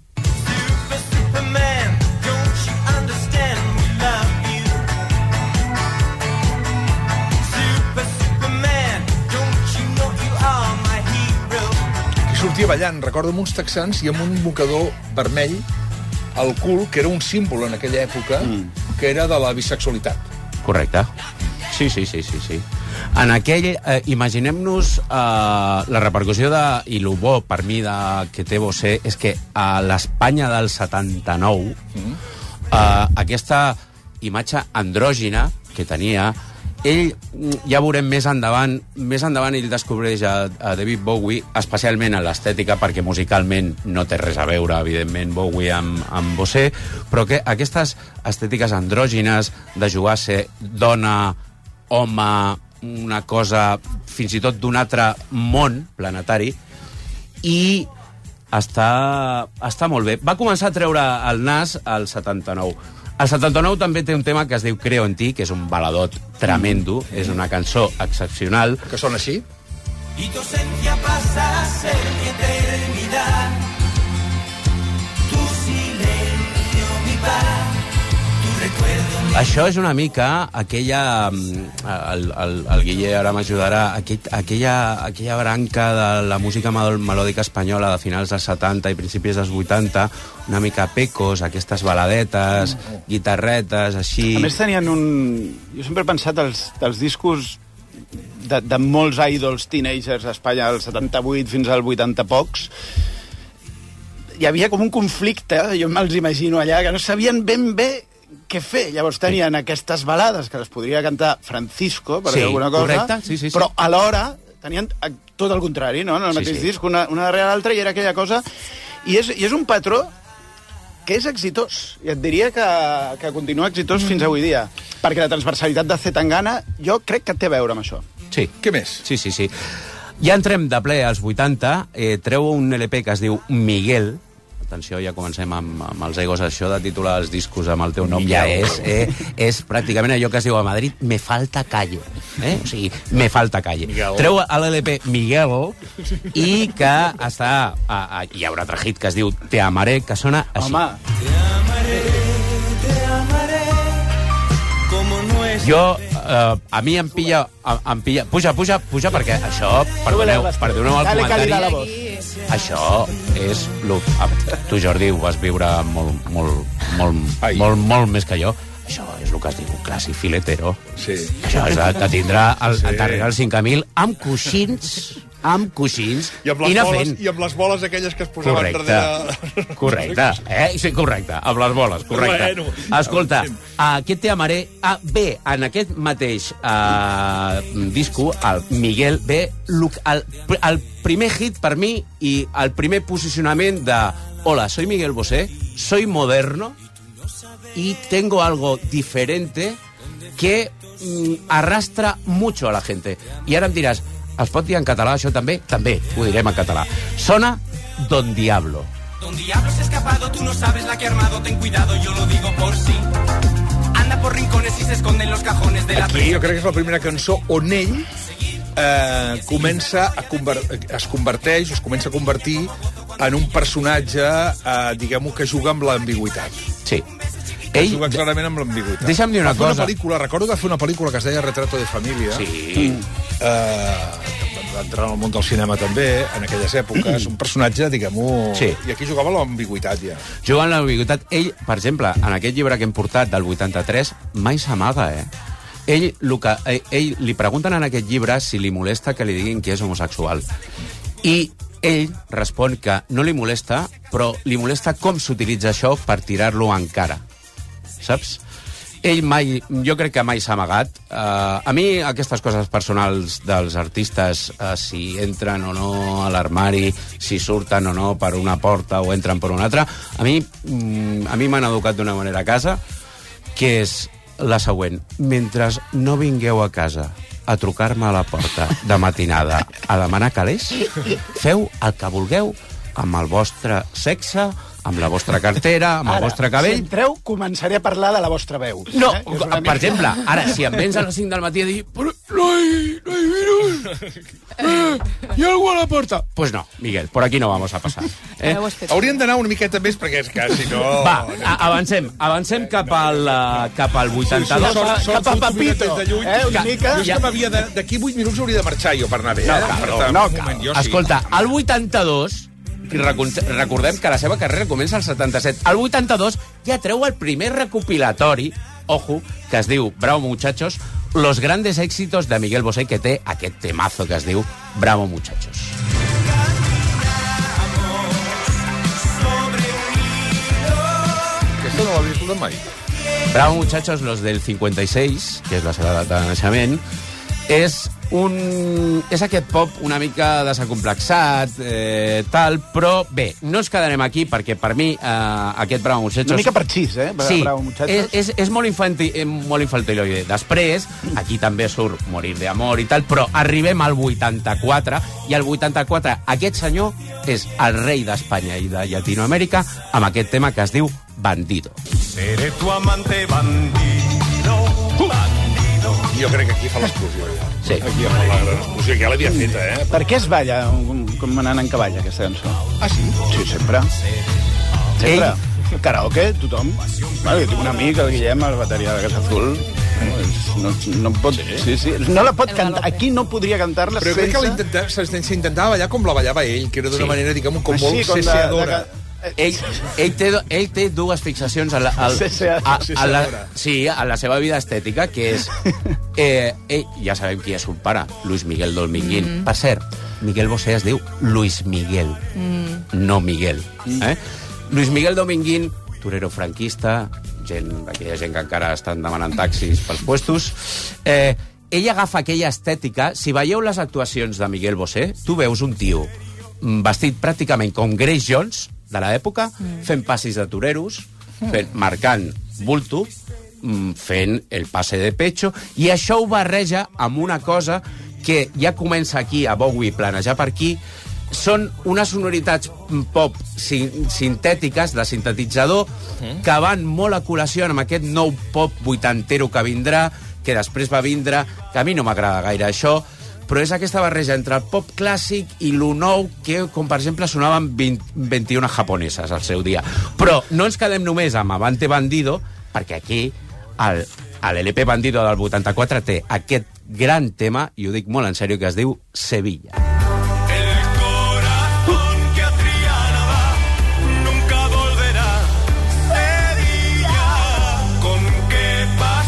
Aquí sortia ballant, recordo amb uns texans i amb un mocador vermell al cul, que era un símbol en aquella època, que era de la bisexualitat. Correcte. Sí. En aquell, imaginem-nos la repercussió i el bo per mi que té Bosé és que a l'Espanya del 79 aquesta imatge andrògina que tenia, ell, ja veurem més endavant ell descobreix a David Bowie, especialment en l'estètica, perquè musicalment no té res a veure, evidentment, Bowie amb Bosé, però que aquestes estètiques andrògines de jugar a ser dona, home, una cosa fins i tot d'un altre món planetari, i està molt bé. Va començar a treure el nas al 79. El 79 també té un tema que es diu Creo en ti, que és un baladot tremendo, és una cançó excepcional. Que sona així? Y tu ausencia pasa a ser mi eternidad. Tu silencio, mi paz, tu recuerdo... Això és una mica aquella... El Guille ara m'ajudarà. Aquella branca de la música melòdica espanyola de finals dels 70 i principis dels 80, una mica pecos, aquestes baladetes, guitarretes, així... A més tenien Jo sempre he pensat dels discos de molts ídols teenagers a Espanya, del 78 fins al 80 pocs. Hi havia com un conflicte, jo me'ls imagino allà, que no sabien ben bé què fer. Llavors tenien aquestes balades que les podria cantar Francisco, per dir alguna cosa, correcte. Sí. Però alhora tenien tot el contrari, no? En el mateix disc, una darrere l'altra, i era aquella cosa... I és un patró que és exitós. I et diria que continua exitós fins avui dia. Perquè la transversalitat de Zetangana jo crec que té a veure amb això. Sí. Què més? Sí. Ja entrem de ple als 80, treu un LP que es diu Miguel. Atenció, ja comencem amb els egos, això de titular els discos amb el teu nom ja és pràcticament allò que es diu a Madrid, me falta calle. O sigui, me falta calle. Treu a l'LP Miguel i que està... Hi ha un altre hit que es diu Te amaré, que sona així. Home. Te amaré, como no es... Jo, a mi em pilla... Puja, perquè això, perdoneu el comentari... Això és... Tu, Jordi, ho vas viure molt més que jo. Això és el que es diu un clàssic filetero. Sí. Això és de tindre darrere els 5.000 amb coixins i anar fent. I amb les boles aquelles que es posaven darrere... Correcte, Sí, correcte, amb les boles, correcte. Bueno, escolta, aquest te amaré... Bé, en aquest mateix disco, el Miguel ve el primer hit per mi i el primer posicionament de hola, soy Miguel Bosé, soy moderno y tengo algo diferente que arrastra mucho a la gente. I ara em diràs, es pot dir en català això també? També, ho direm en català. Sona Don Diablo. Don Diablo se ha escapado, tú no sabes la que ha armado, ten cuidado, yo lo digo por sí. Anda por rincones y se esconde en los cajones de la... Aquí jo crec que és la primera cançó on ell comença es comença a convertir en un personatge, diguem-ho, que juga amb l'ambigüitat. Sí. Ell juga clarament amb l'ambigüitat. Deixa'm dir una cosa. Recordo que va fer una pel·lícula que es deia Retrato de Família. Sí. Va entrar al món del cinema també, en aquelles èpoques. Un personatge, diguem-ho... Sí. I aquí jugava l'ambigüitat, ja. Jugant l'ambigüitat. Ell, per exemple, en aquest llibre que hem portat del 83, mai s'amaga, Ell li pregunten en aquest llibre si li molesta que li diguin que és homosexual. I ell respon que no li molesta, però li molesta com s'utilitza això per tirar-lo en cara. Saps? Ell mai, jo crec que mai s'ha amagat. A mi aquestes coses personals dels artistes, si entren o no a l'armari, si surten o no per una porta o entren per una altra, a mi m'han educat d'una manera a casa, que és la següent. Mentre no vingueu a casa a trucar-me a la porta de matinada a demanar calés, feu el que vulgueu amb el vostre sexe, amb la vostra cartera, amb el vostre cabell... Si entreu, començaré a parlar de la vostra veu. No, per exemple, ara, si em vens a les 5 del matí a dir però no hay virus, hi ha algú a la porta. Pues no, Miguel, por aquí no vamos a pasar. Hauríem d'anar una miqueta més, perquè és que, si no... Va, avancem cap al 82. Cap a Papito. Una mica. Jo és que m'havia d'aquí 8 minuts hauria de marxar jo per anar bé. No, escolta, al 82... I recordem que la seva carrera comença al 77. Al 82 ja treu el primer recopilatori, ojo, que es diu Bravo Muchachos, los grandes éxitos de Miguel Bosé, que té aquest temazo que es diu Bravo Muchachos. Aquesta no l'havia escoltat mai. Bravo Muchachos, los del 56, que és la seva data de naixement, és aquest pop una mica desacomplexat, tal, però bé, no ens quedarem aquí perquè per mi aquest Bravo Muchachos... Una mica parxís, Sí, Bravo Muchachos. és molt infantiloide. Després, aquí també surt Morir de amor i tal, però arribem al 84, i al 84 aquest senyor és el rei d'Espanya i de Llatinoamèrica amb aquest tema que es diu Bandido. Seré tu amante bandido, bandido. Jo crec que aquí fa l'explosió, ja. Sí. Aquí fa la gran explosió, que ja l'havia feta, Per què es balla com anant en cavall, aquesta cançó? Ah, sí? Sí, sempre. Sempre. Karaoke, tothom. Bueno, jo tinc un amic, el Guillem, el bateria de Casa Azul. No pot... Sí. No la pot cantar. Aquí no podria cantar-la sense... Però crec que s'intentava ballar com la ballava ell, que era d'una manera, diguem, com molt cesseadora. Ell té dues fixacions a la seva vida estètica, que és... ja sabem qui és un pare, Luis Miguel Dominguín. Per cert, Miguel Bosé es diu Luis Miguel, no Miguel. Luis Miguel Dominguín, torero franquista, aquella gent que encara estan demanant taxis pels puestos. Ell agafa aquella estètica. Si veieu les actuacions de Miguel Bosé, tu veus un tio vestit pràcticament com Grace Jones de l'època, fent passis de toreros, marcant bulto, fent el passe de pecho, i això ho barreja amb una cosa que ja comença aquí a Bowie planejar per aquí. Són unes sonoritats pop sintètiques, de sintetitzador, que van molt a col·lació amb aquest nou pop vuitantero que vindrà, que després va vindre, que a mi no m'agrada gaire això, però és aquesta barreja entre el pop clàssic i lo nou, que, com per exemple, sonaven 21 japoneses al seu dia. Però no ens quedem només amb Avante Bandido, perquè aquí l'LP Bandido del 84 té aquest gran tema, i ho dic molt en sèrio, que es diu Sevilla. Nunca volverá. Sevilla, ¿con qué pasa?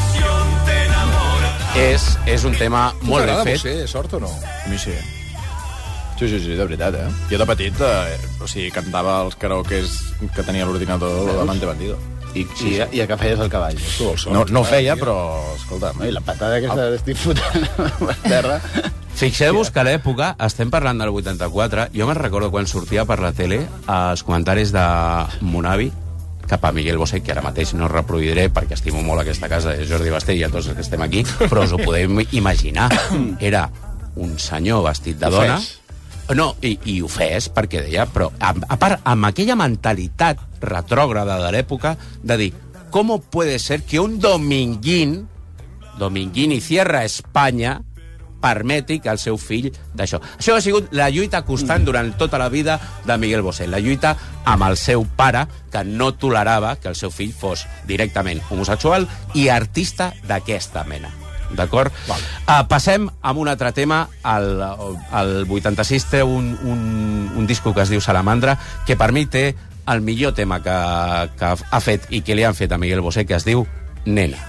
és un tema molt ben fet. Tu t'agrada Sort o no? A mi sí. Sí, de veritat, Jo de petit, cantava els karaokes que tenia l'ordinador d'Amante Bandido. I a què feies el cavall? No ho feia, però, escolta... I la patada aquesta d'estic fotent a terra... Fixeu-vos que a l'època, estem parlant del 84, jo me'n recordo quan sortia per la tele els comentaris de Monavi cap a Miguel Bosé, que ara mateix no reproduiré perquè estimo molt aquesta casa de Jordi Basté i a tots els que estem aquí, però us ho podeu imaginar. Era un senyor vestit de dona... No, i ho fes, perquè deia, però a part, amb aquella mentalitat retrògrada de l'època, de dir, ¿cómo puede ser que un Dominguín y Cierra España permeti que el seu fill d'això? Això ha sigut la lluita constant durant tota la vida de Miguel Bosé, la lluita amb el seu pare, que no tolerava que el seu fill fos directament homosexual i artista d'aquesta mena. D'acord? Passem a un altre tema. El 86 té un disco que es diu Salamandra, que per mi té el millor tema que ha fet i que li han fet a Miguel Bosé, que es diu Nena.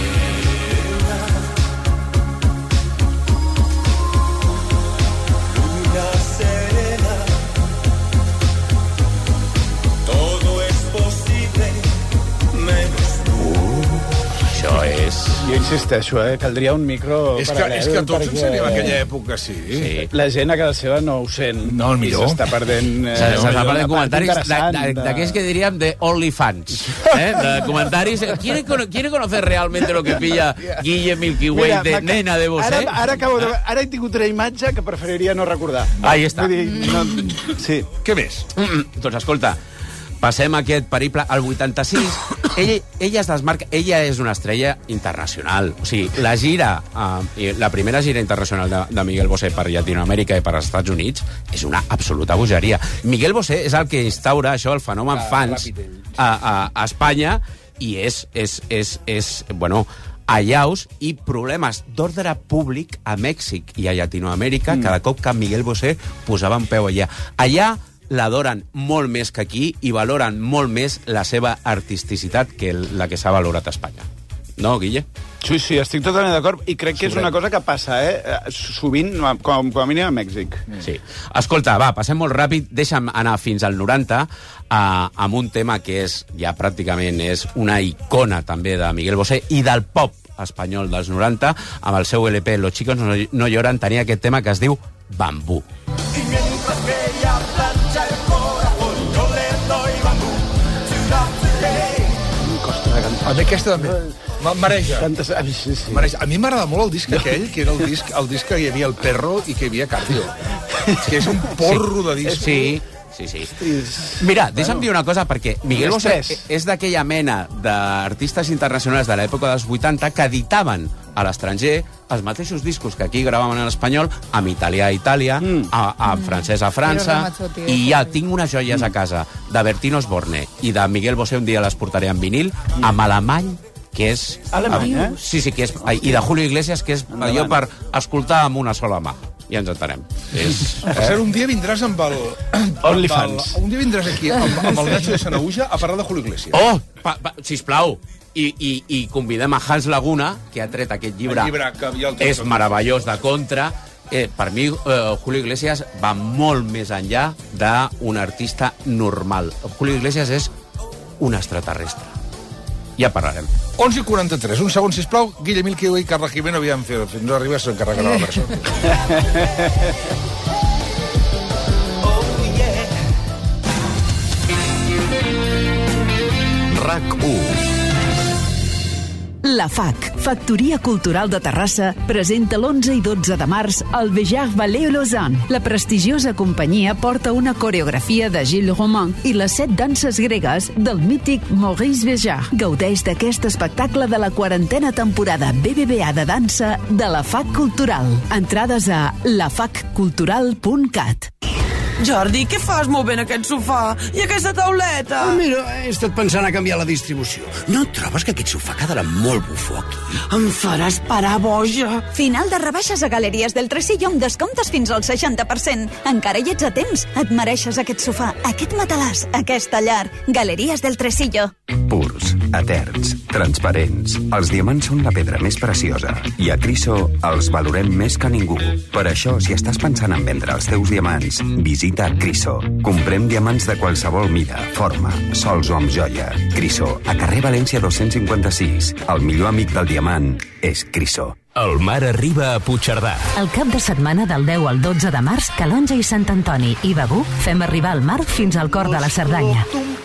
Jo insisteixo, caldria un micro paral·lel. És que tots ens anem a aquella època, sí. La gent a casa seva no ho sent. No, el millor. S'està perdent... S'està perdent comentaris d'aquells que diríem de OnlyFans. De comentaris... ¿Quiere conocer realmente lo que pilla Guille Milky Way de Nena de Bosé? Ara he tingut una imatge que preferiria no recordar. Ahí està. Sí. Què més? Doncs escolta, passem aquest periple al 86. Ella es desmarca, ella és una estrella internacional. O sigui, la gira, la primera gira internacional de Miguel Bosé per Llatinoamèrica i per als Estats Units és una absoluta bogeria. Miguel Bosé és el que instaura això, el fenomen fans a Espanya, i és bueno, allaus i problemes d'ordre públic a Mèxic i a Llatinoamèrica cada cop que Miguel Bosé posava un peu allà. Allà l'adoren molt més que aquí i valoren molt més la seva artisticitat que la que s'ha valorat a Espanya. No, Guille? Sí, estic totalment d'acord, i crec que és una cosa que passa, sovint, com a mínim a Mèxic. Sí. Escolta, va, passem molt ràpid, deixa'm anar fins al 90, amb un tema que ja pràcticament és una icona també de Miguel Bosé i del pop espanyol dels 90, amb el seu LP Los chicos no lloran, tenia aquest tema que es diu Bambú. Y mientras que ella plancha el corazón, yo le doy bambú. A mi aquesta també. Mareja. Sí. A mi m'agrada molt el disc aquell, que era el disc que hi havia el Perro i que hi havia Cardio. Que és un porro de disc. Sí. Mira, deixa'm dir una cosa, perquè Miguel Bosé és d'aquella mena d'artistes internacionals de l'època dels 80 que editaven a l'estranger els mateixos discos que aquí gravaven en espanyol, amb italià a Itàlia, en francès a França, i ja tinc unes joies a casa de Bertino Osborne i de Miguel Bosé, un dia les portaré en vinil, amb alemany, que és... Alemany, Sí, que és... I de Julio Iglesias, que és allò per escoltar amb una sola mà. Ja ens entenem. Un dia vindràs amb el... OnlyFans. Un dia vindràs aquí amb el Nacho de Sanaúja a parlar de Julio Iglesias. Sisplau. I convidem a Hans Laguna, que ha tret aquest llibre. És meravellós, de Contra. Per mi, Julio Iglesias va molt més enllà d'un artista normal. Julio Iglesias és un extraterrestre. Ja parlarem. 11:43. Un segon, sisplau. Guille Milky Way i Carla Jimeno, aviam, fins no arriba s'encarregarà la persona. RAC1. La FAC, Factoria Cultural de Terrassa, presenta l'11 i 12 de març el Béjart Ballet Lausanne. La prestigiosa companyia porta una coreografia de Gilles Roman i les 7 danses gregues del mític Maurice Béjart. Gaudeix d'aquest espectacle de la 40a temporada BBVA de dansa de la FAC Cultural. Entrades a lafaccultural.cat. Jordi, què fas movent aquest sofà? I aquesta tauleta? Mira, he estat pensant a canviar la distribució. No et trobes que aquest sofà quedarà molt bufó aquí? Em faràs parar boja. Final de rebaixes a Galeries del Tresillo amb descomptes fins al 60%. Encara hi ets a temps. Et mereixes aquest sofà, aquest matalàs, aquesta llar. Galeries del Tresillo. Purs, eterns, transparents. Els diamants són la pedra més preciosa i a Criso els valorem més que ningú. Per això, si estàs pensant en vendre els teus diamants, visita Criso. Comprem diamants de qualsevol mida, forma, sols o amb joia. Criso, a carrer València 256. El millor amic del diamant és Criso. El mar arriba a Puigcerdà. El cap de setmana del 10 al 12 de març, Calonge i Sant Antoni i Begur fem arribar el mar fins al cor de la Cerdanya.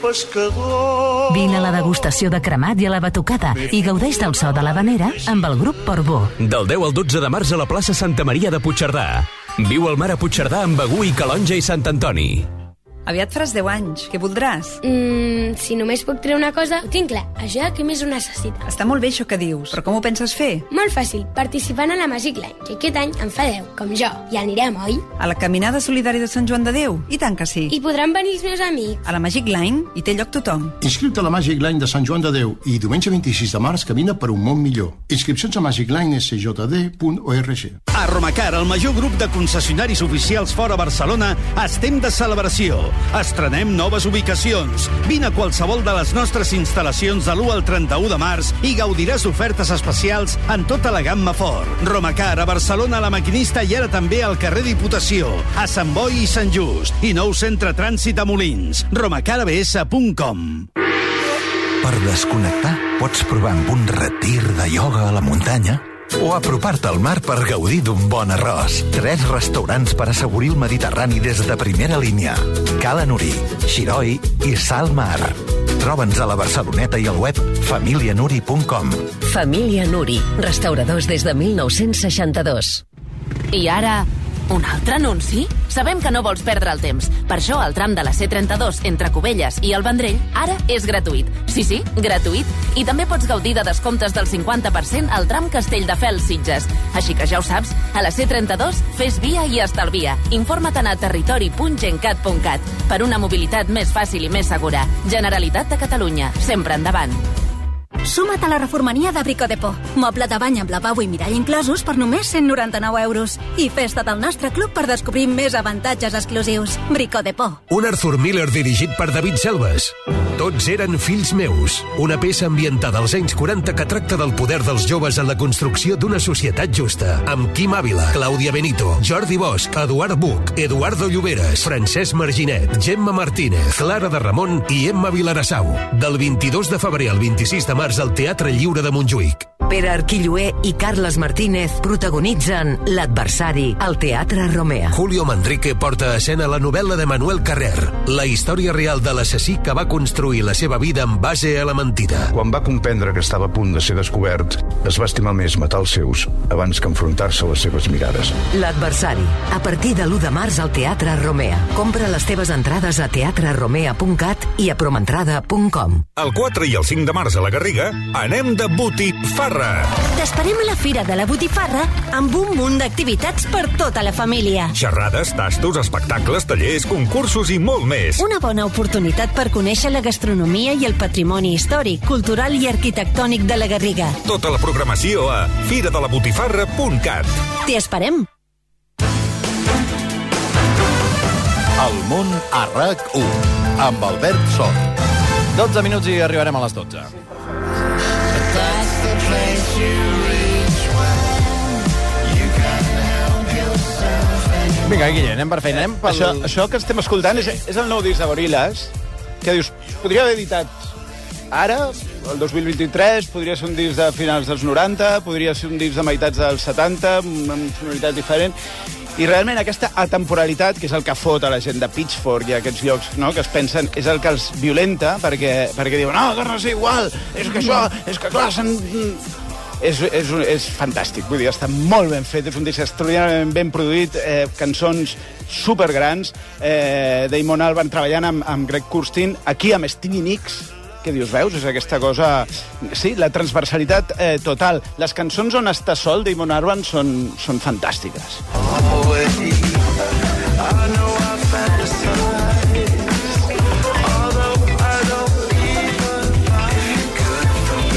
Vine a la degustació de cremat i a la batucada i gaudeix del so de l'havanera amb el grup Portbó. Del 10 al 12 de març a la plaça Santa Maria de Puigcerdà. Viu el mar a Puigcerdà amb Begur i Calonge i Sant Antoni. Aviat faràs 10 anys. Què voldràs? Si només puc treure una cosa, ho tinc clar. Això què més ho necessita? Està molt bé això que dius, però com ho penses fer? Molt fàcil, participant a la Magic Line, que aquest any en fa 10, com jo. I anirem, oi? A la caminada solidària de Sant Joan de Déu? I tant que sí. I podran venir els meus amics. A la Magic Line hi té lloc tothom. Inscriu-te a la Magic Line de Sant Joan de Déu i diumenge 26 de març camina per un món millor. Inscripcions a magiclinesjd.org. A Romacar, el major grup de concessionaris oficials fora Barcelona, estem de celebració. Estrenem noves ubicacions. Vine a qualsevol de les nostres instal·lacions de l'1 al 31 de març i gaudiràs d'ofertes especials en tota la gamma Ford. Romacar, a Barcelona, a la Maquinista i ara també al carrer Diputació, a Sant Boi i Sant Just, i nou centre trànsit a Molins. romacarabs.com. Per desconnectar, pots provar amb un retir de ioga a la muntanya o apropar-te al mar per gaudir d'un bon arròs. 3 restaurants per assaborir el Mediterrani des de primera línia. Cala Nuri, Xiroi i Salmar. Troba'ns a la Barceloneta i al web familianuri.com. Família Nuri, restauradors des de 1962. I ara, un altre anunci? Sabem que no vols perdre el temps. Per això el tram de la C32 entre Cubelles i el Vendrell ara és gratuït. Sí, gratuït. I també pots gaudir de descomptes del 50% al tram Castelldefels-Sitges. Així que ja ho saps, a la C32 fes via i estalvia. Informa't a territori.gencat.cat per una mobilitat més fàcil i més segura. Generalitat de Catalunya. Sempre endavant. Suma't a la reformania de Brico Depot. Moble de bany amb lavabo i mirall inclosos per només 199 euros. I festa del nostre club per descobrir més avantatges exclusius. Brico Depot. Un Arthur Miller dirigit per David Selves. Tots eren fills meus. Una peça ambientada als anys 40 que tracta del poder dels joves en la construcció d'una societat justa. Amb Quim Ávila, Clàudia Benito, Jordi Bosch, Eduard Buch, Eduardo Lloberes, Francesc Marginet, Gemma Martínez, Clara de Ramon i Emma Vilarassau. Del 22 de febrer al 26 de març al Teatre Lliure de Montjuïc. Pere Arquilloé i Carles Martínez protagonitzen L'adversari al Teatre Romea. Julio Manrique porta a escena la novel·la de Manuel Carrer, la història real de l'assassí que va construir la seva vida en base a la mentida. Quan va comprendre que estava a punt de ser descobert, es va estimar més matar els seus abans que enfrontar-se a les seves mirades. L'adversari, a partir de l'1 de març al Teatre Romea. Compra les teves entrades a teatreromea.cat i a promentrada.com. El 4 i el 5 de març a la Garriga anem de botifarra. T'esperem a la Fira de la Botifarra amb un munt d'activitats per tota la família. Xerrades, tastos, espectacles, tallers, concursos i molt més. Una bona oportunitat per conèixer la gastronomia i el patrimoni històric, cultural i arquitectònic de la Garriga. Tota la programació a firadelabotifarra.cat. T'hi esperem. El món a RAC1 amb Albert Sol. 12 minuts i arribarem a les 12. Vinga, Guille, anem per feina. Això que estem escoltant és el nou disc de Gorillaz, que dius, podria haver editat ara, el 2023, podria ser un disc de finals dels 90, podria ser un disc de meitats dels 70, amb sonoritat diferent, i realment aquesta atemporalitat, que és el que fot a la gent de Pitchfork i aquests llocs, no?, que es pensen, és el que els violenta, perquè diuen, no, torna a ser igual, és que això, és que clar, és fantàstic, vull dir, està molt ben fet, és un disc extraordinàriament ben produït, cançons supergrans, Damon Albarn treballant amb Greg Kurstin, aquí amb Stevie Nicks, que dius, veus, és aquesta cosa... Sí, la transversalitat total. Les cançons on està sol, Damon Albarn, són fantàstiques.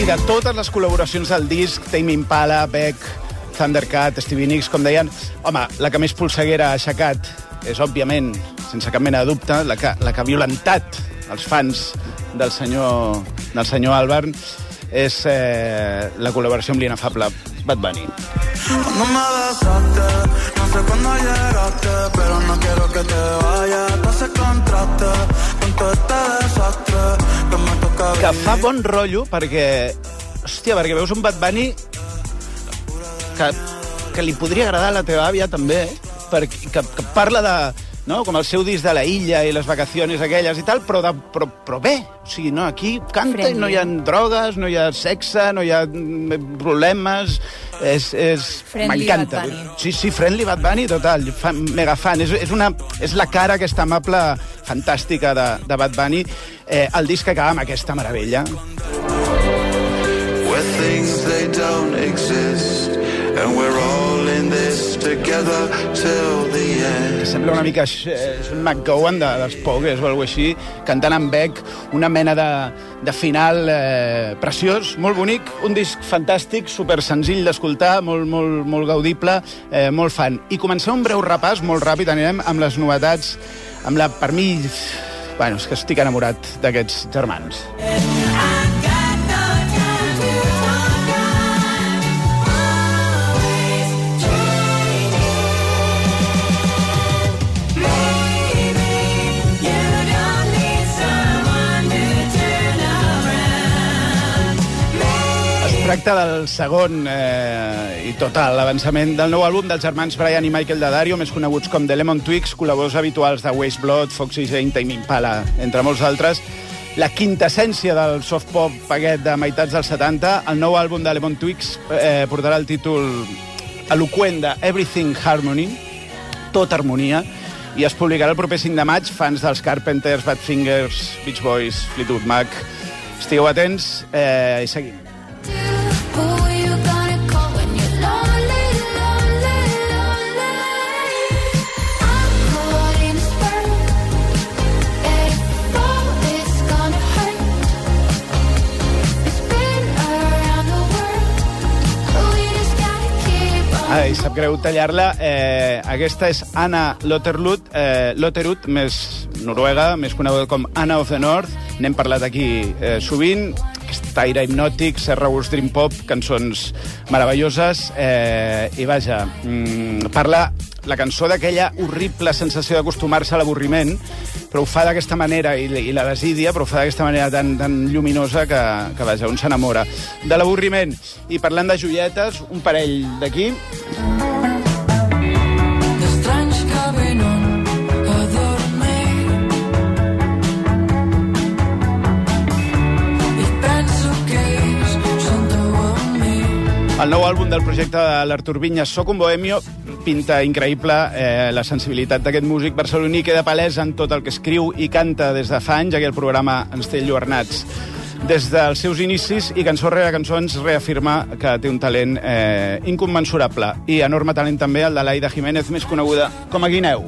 I de totes les col·laboracions del disc, Tame Impala, Beck, Thundercat, Stevie Nicks, com deien, home, la que més polseguera ha aixecat és, òbviament, sense cap mena de dubte, la que ha violentat els fans del senyor Albarn, és la col·laboració amb l'inefable Bad Bunny. Cuando me besaste, no sé cuándo llegaste, pero no quiero que te vayas, tú haces contraste con todo este desastre que me toca vivir. Que fa bon rotllo perquè, hòstia, perquè veus un Bad Bunny que li podria agradar a la teva àvia també, perquè que parla de, no, com el seu disc de la illa i les vacaciones aquelles i tal, però bé, o sigui, no, aquí canta friendly. I no hi ha drogues, no hi ha sexe, no hi ha problemes, m'encanta. Sí, friendly Bad Bunny, total, mega fan, és la cara aquesta amable fantàstica de Bad Bunny, el disc acaba amb aquesta meravella. Where things they don't exist and we're all in this together till the end. Que sembla una mica un McGowan dels Pogues o alguna així, cantant amb Beck, una mena de final preciós, molt bonic, un disc fantàstic, super senzill d'escoltar, molt gaudible, molt fan. I començar un breu repàs, molt ràpid, anirem amb les novetats, amb la, per mi, bueno, és que estic enamorat d'aquests germans. Tracta del segon i total avançament del nou àlbum dels germans Brian i Michael D'Addario, més coneguts com The Lemon Twigs, col·laboradors habituals de Waste Blood, Foxy Jane, Tame Impala, entre molts altres. La quintessència del soft-pop aquest de meitats dels 70, el nou àlbum de Lemon Twigs portarà el títol eloqüent de Everything Harmony, tot harmonia, i es publicarà el proper 5 de maig. Fans dels Carpenters, Badfingers, Beach Boys, Fleetwood Mac, estigueu atents i seguim. Ai, sap greu tallar-la. Aquesta és Anna Lotterud, més noruega, més coneguda com Anna of the North. N'hem parlat aquí sovint. Aquest aire hipnòtic, Serraus Dream Pop, cançons meravelloses. I vaja, parla la cançó d'aquella horrible sensació d'acostumar-se a l'avorriment, però ho fa d'aquesta manera, i la desídia, però ho fa d'aquesta manera tan lluminosa que vaja, un s'enamora de l'avorriment. I parlant de joietes, un parell d'aquí. D'estranys que venen a dormir i penso que ells són tu amb mi. El nou àlbum del projecte de l'Artur Vinyes, Soc un bohemio, pinta increïble. La sensibilitat d'aquest músic barceloní queda palesa en tot el que escriu i canta des de fa anys. Aquí el programa ens té enlluernats des dels seus inicis, i cançó rere cançó ens reafirma que té un talent incommensurable, i enorme talent també el de l'Aida Jiménez, més coneguda com a Guineu.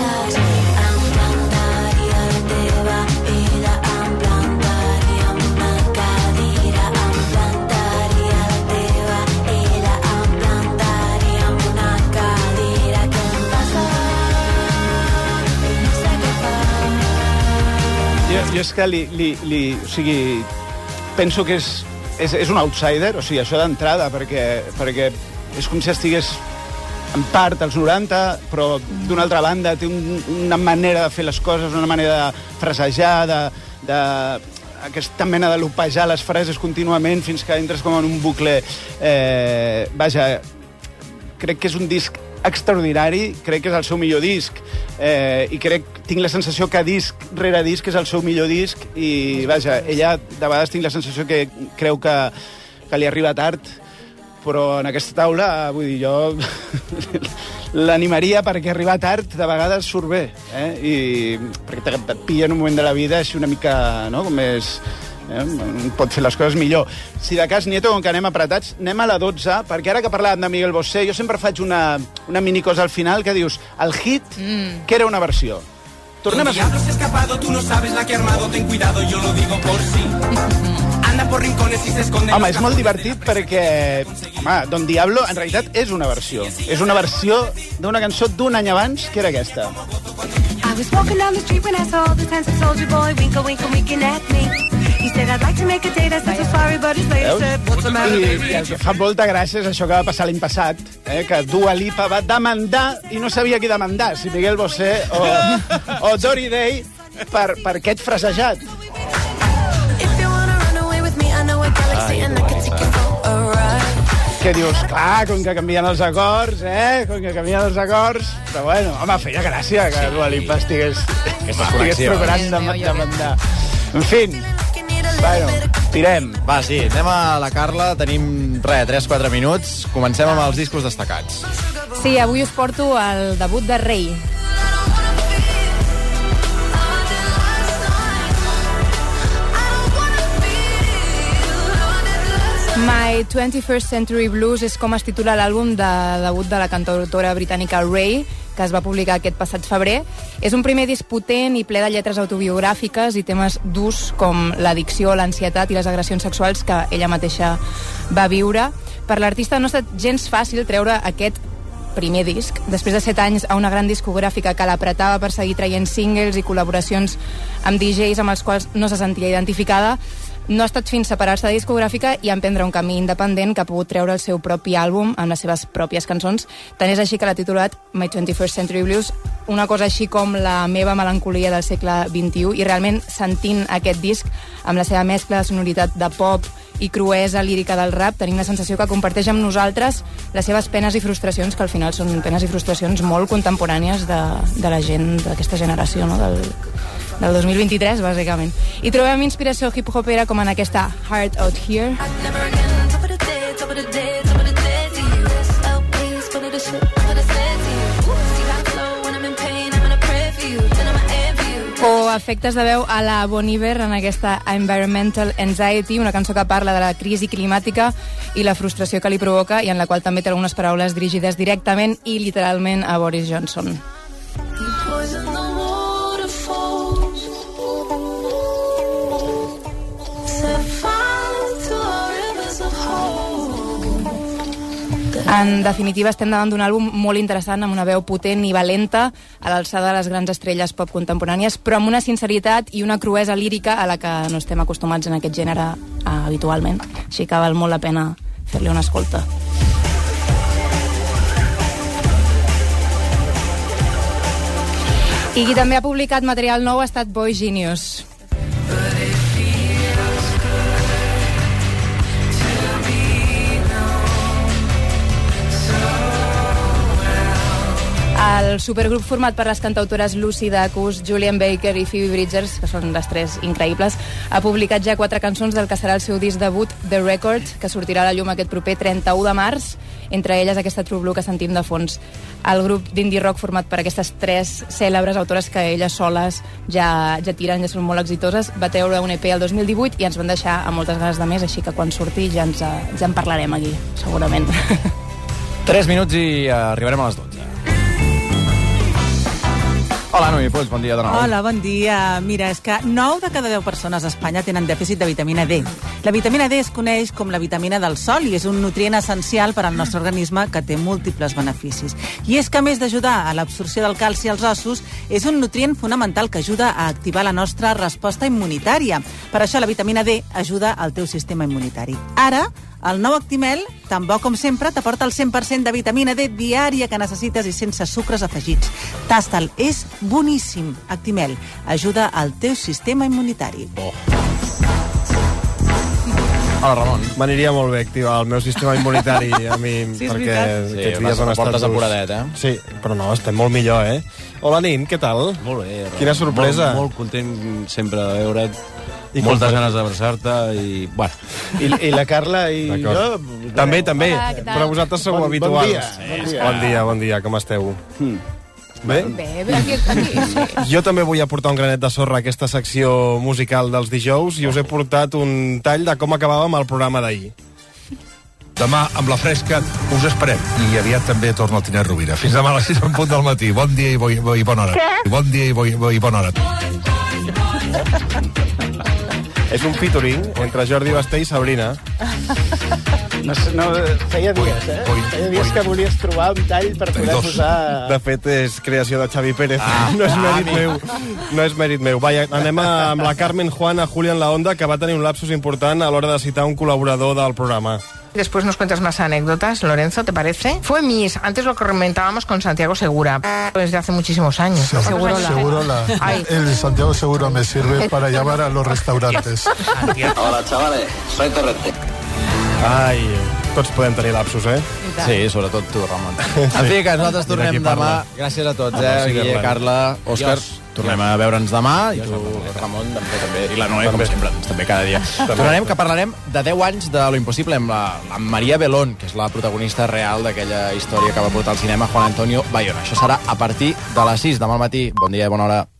Jo és que o sigui, penso que és un outsider, o sigui, això d'entrada, perquè és com si estigués en part als 90, però d'una altra banda té una manera de fer les coses, una manera de frasejar, aquesta mena de lopejar les frases contínuament fins que entres com en un bucle. Vaja, crec que és un disc extraordinari, crec que és el seu millor disc, i tinc la sensació que disc rere disc és el seu millor disc, i vaja, ella de vegades tinc la sensació que creu que li arriba tard, però en aquesta taula, vull dir, jo l'animaria perquè arribar tard de vegades surt bé, i perquè et pilla en un moment de la vida així una mica, no?, com més... pot fer les coses millor. Si de cas, Nieto, com que anem apretats, anem a la 12, perquè ara que parlàvem de Miguel Bosé, jo sempre faig una minicosa al final que dius, el hit, que era una versió. Tornem a... escapado, tú no sabes la que he armado, ten cuidado, yo lo digo por sí. anda por rincones y se esconde. Home, és molt divertit perquè, home, Don Diablo en realitat és una versió. És una versió d'una cançó d'un any abans, que era aquesta. I was walking down the street when I saw the handsome soldier boy winkle, winkle, winking at me. He said, I'd like to make a date. I said, so sorry, but his lady said, what's the matter? I el que fa molta gràcia és això que va passar l'any passat, que Dua Lipa va demandar i no sabia qui demandar, si Miguel Bosé o Dory Day, per aquest frasejat. Que dius, clar, com que canvien els acords, però bueno, home, feia gràcia que Dua Lipa estigués procurant demandar. En fi, bueno, tirem. Va, sí, anem a la Carla, tenim, 3-4 minuts, comencem amb els discos destacats. Sí, avui us porto el debut de Rei. My 21st Century Blues és com es titula l'àlbum de debut de la cantautora britànica Rei, que es va publicar aquest passat febrer. És un primer disc potent i ple de lletres autobiogràfiques i temes durs com l'addicció, l'ansietat i les agressions sexuals que ella mateixa va viure. Per l'artista no ha estat gens fàcil treure aquest primer disc, després de 7 anys a una gran discogràfica que l'apretava per seguir traient singles i col·laboracions amb DJs amb els quals no se sentia identificada. No ha estat fins separar-se de discogràfica i emprendre un camí independent que ha pogut treure el seu propi àlbum amb les seves pròpies cançons. Tant és així que l'ha titulat My 21st Century Blues, una cosa així com la meva melancolia del segle XXI, i realment sentint aquest disc amb la seva mescla de sonoritat de pop i cruesa lírica del rap, tenim la sensació que comparteix amb nosaltres les seves penes i frustracions, que al final són penes i frustracions molt contemporànies de la gent d'aquesta generació, no? Del 2023, bàsicament. I trobem inspiració hip-hopera com en aquesta Heart Out Here. O efectes de veu a la Bon Iver en aquesta Environmental Anxiety, una cançó que parla de la crisi climàtica i la frustració que li provoca i en la qual també té algunes paraules dirigides directament i literalment a Boris Johnson. En definitiva, estem davant d'un àlbum molt interessant, amb una veu potent i valenta, a l'alçada de les grans estrelles pop contemporànies, però amb una sinceritat i una cruesa lírica a la que no estem acostumats en aquest gènere habitualment. Així que val molt la pena fer-li una escolta. I qui també ha publicat material nou ha estat Boy Genius. El supergrup format per les cantautores Lucy Dacus, Julian Baker i Phoebe Bridgers, que són les tres increïbles, ha publicat ja 4 cançons del que serà el seu disc debut, The Record, que sortirà a la llum aquest proper 31 de març, entre elles aquesta True Blue que sentim de fons. El grup d'indie rock format per aquestes 3 cèlebres autores que elles soles ja tiren, ja són molt exitoses, va treure un EP el 2018 i ens van deixar amb moltes ganes de més, així que quan surti ja en parlarem aquí, segurament. 3 minuts i arribarem a les 12. Hola, Noemi Puig, bon dia de nou. Hola, bon dia. Mira, és que 9 de cada 10 persones a Espanya tenen dèficit de vitamina D. La vitamina D es coneix com la vitamina del sol i és un nutrient essencial per al nostre organisme que té múltiples beneficis. I és que, a més d'ajudar a l'absorció del calci als ossos, és un nutrient fonamental que ajuda a activar la nostra resposta immunitària. Per això la vitamina D ajuda al teu sistema immunitari. Ara, el nou Actimel, tan bo com sempre, t'aporta el 100% de vitamina D diària que necessites i sense sucres afegits. Tasta'l, és boníssim. Actimel, ajuda al teu sistema immunitari. Hola, Ramon. M'aniria molt bé activar el meu sistema immunitari a mi, sí, perquè aquests dies han estat portes apuradet, Sí, però no, estem molt millor, eh? Hola, Nin, què tal? Molt bé. Quina sorpresa. Molt content sempre de veure't. I moltes ganes d'abraçar-te i... Bueno. I la Carla i jo... També. Hola, però vosaltres sou habituals. Bon dia, com esteu? Bé? Bé, aquí, sí. Jo també vull aportar un granet de sorra a aquesta secció musical dels dijous i us he portat un tall de com acabàvem el programa d'ahir. Demà, amb la fresca, us esperem. I aviat també torna el Tinet Rovira. Fins demà a les 6 en punt del matí. Bon dia i bona hora. Què? Bon dia i bona hora. És un featuring entre Jordi Basté i Sabrina. No, feia dies, Feia dies que volies trobar un tall per poder posar... De fet, és creació de Xavi Pérez. No és mèrit meu. No és mèrit meu. Vaja, anem amb la Carmen Juan a Julián La Onda, que va tenir un lapsus important a l'hora de citar un col·laborador del programa. Después nos cuentas más anécdotas, Lorenzo, ¿te parece? Fue Miss, antes lo comentábamos con Santiago Segura, desde hace muchísimos años. Segurola. El Santiago Segura me sirve para llamar a los restaurantes. Hola, chavales, soy Torrente. Ai, tots podem tenir lapsus, Sí, sobretot tu, Ramon. En fi, que nosaltres tornem demà. Gràcies a tots, Guille, Carla, Òscar. Tornem a veure'ns demà, i tu, Ramon, també. I la Noé, com sempre, també cada dia. Tornarem, que parlarem de 10 anys de Lo Impossible amb la Maria Belón, que és la protagonista real d'aquella història que va portar al cinema Juan Antonio Bayona. Això serà a partir de les 6 demà al matí. Bon dia i bona hora.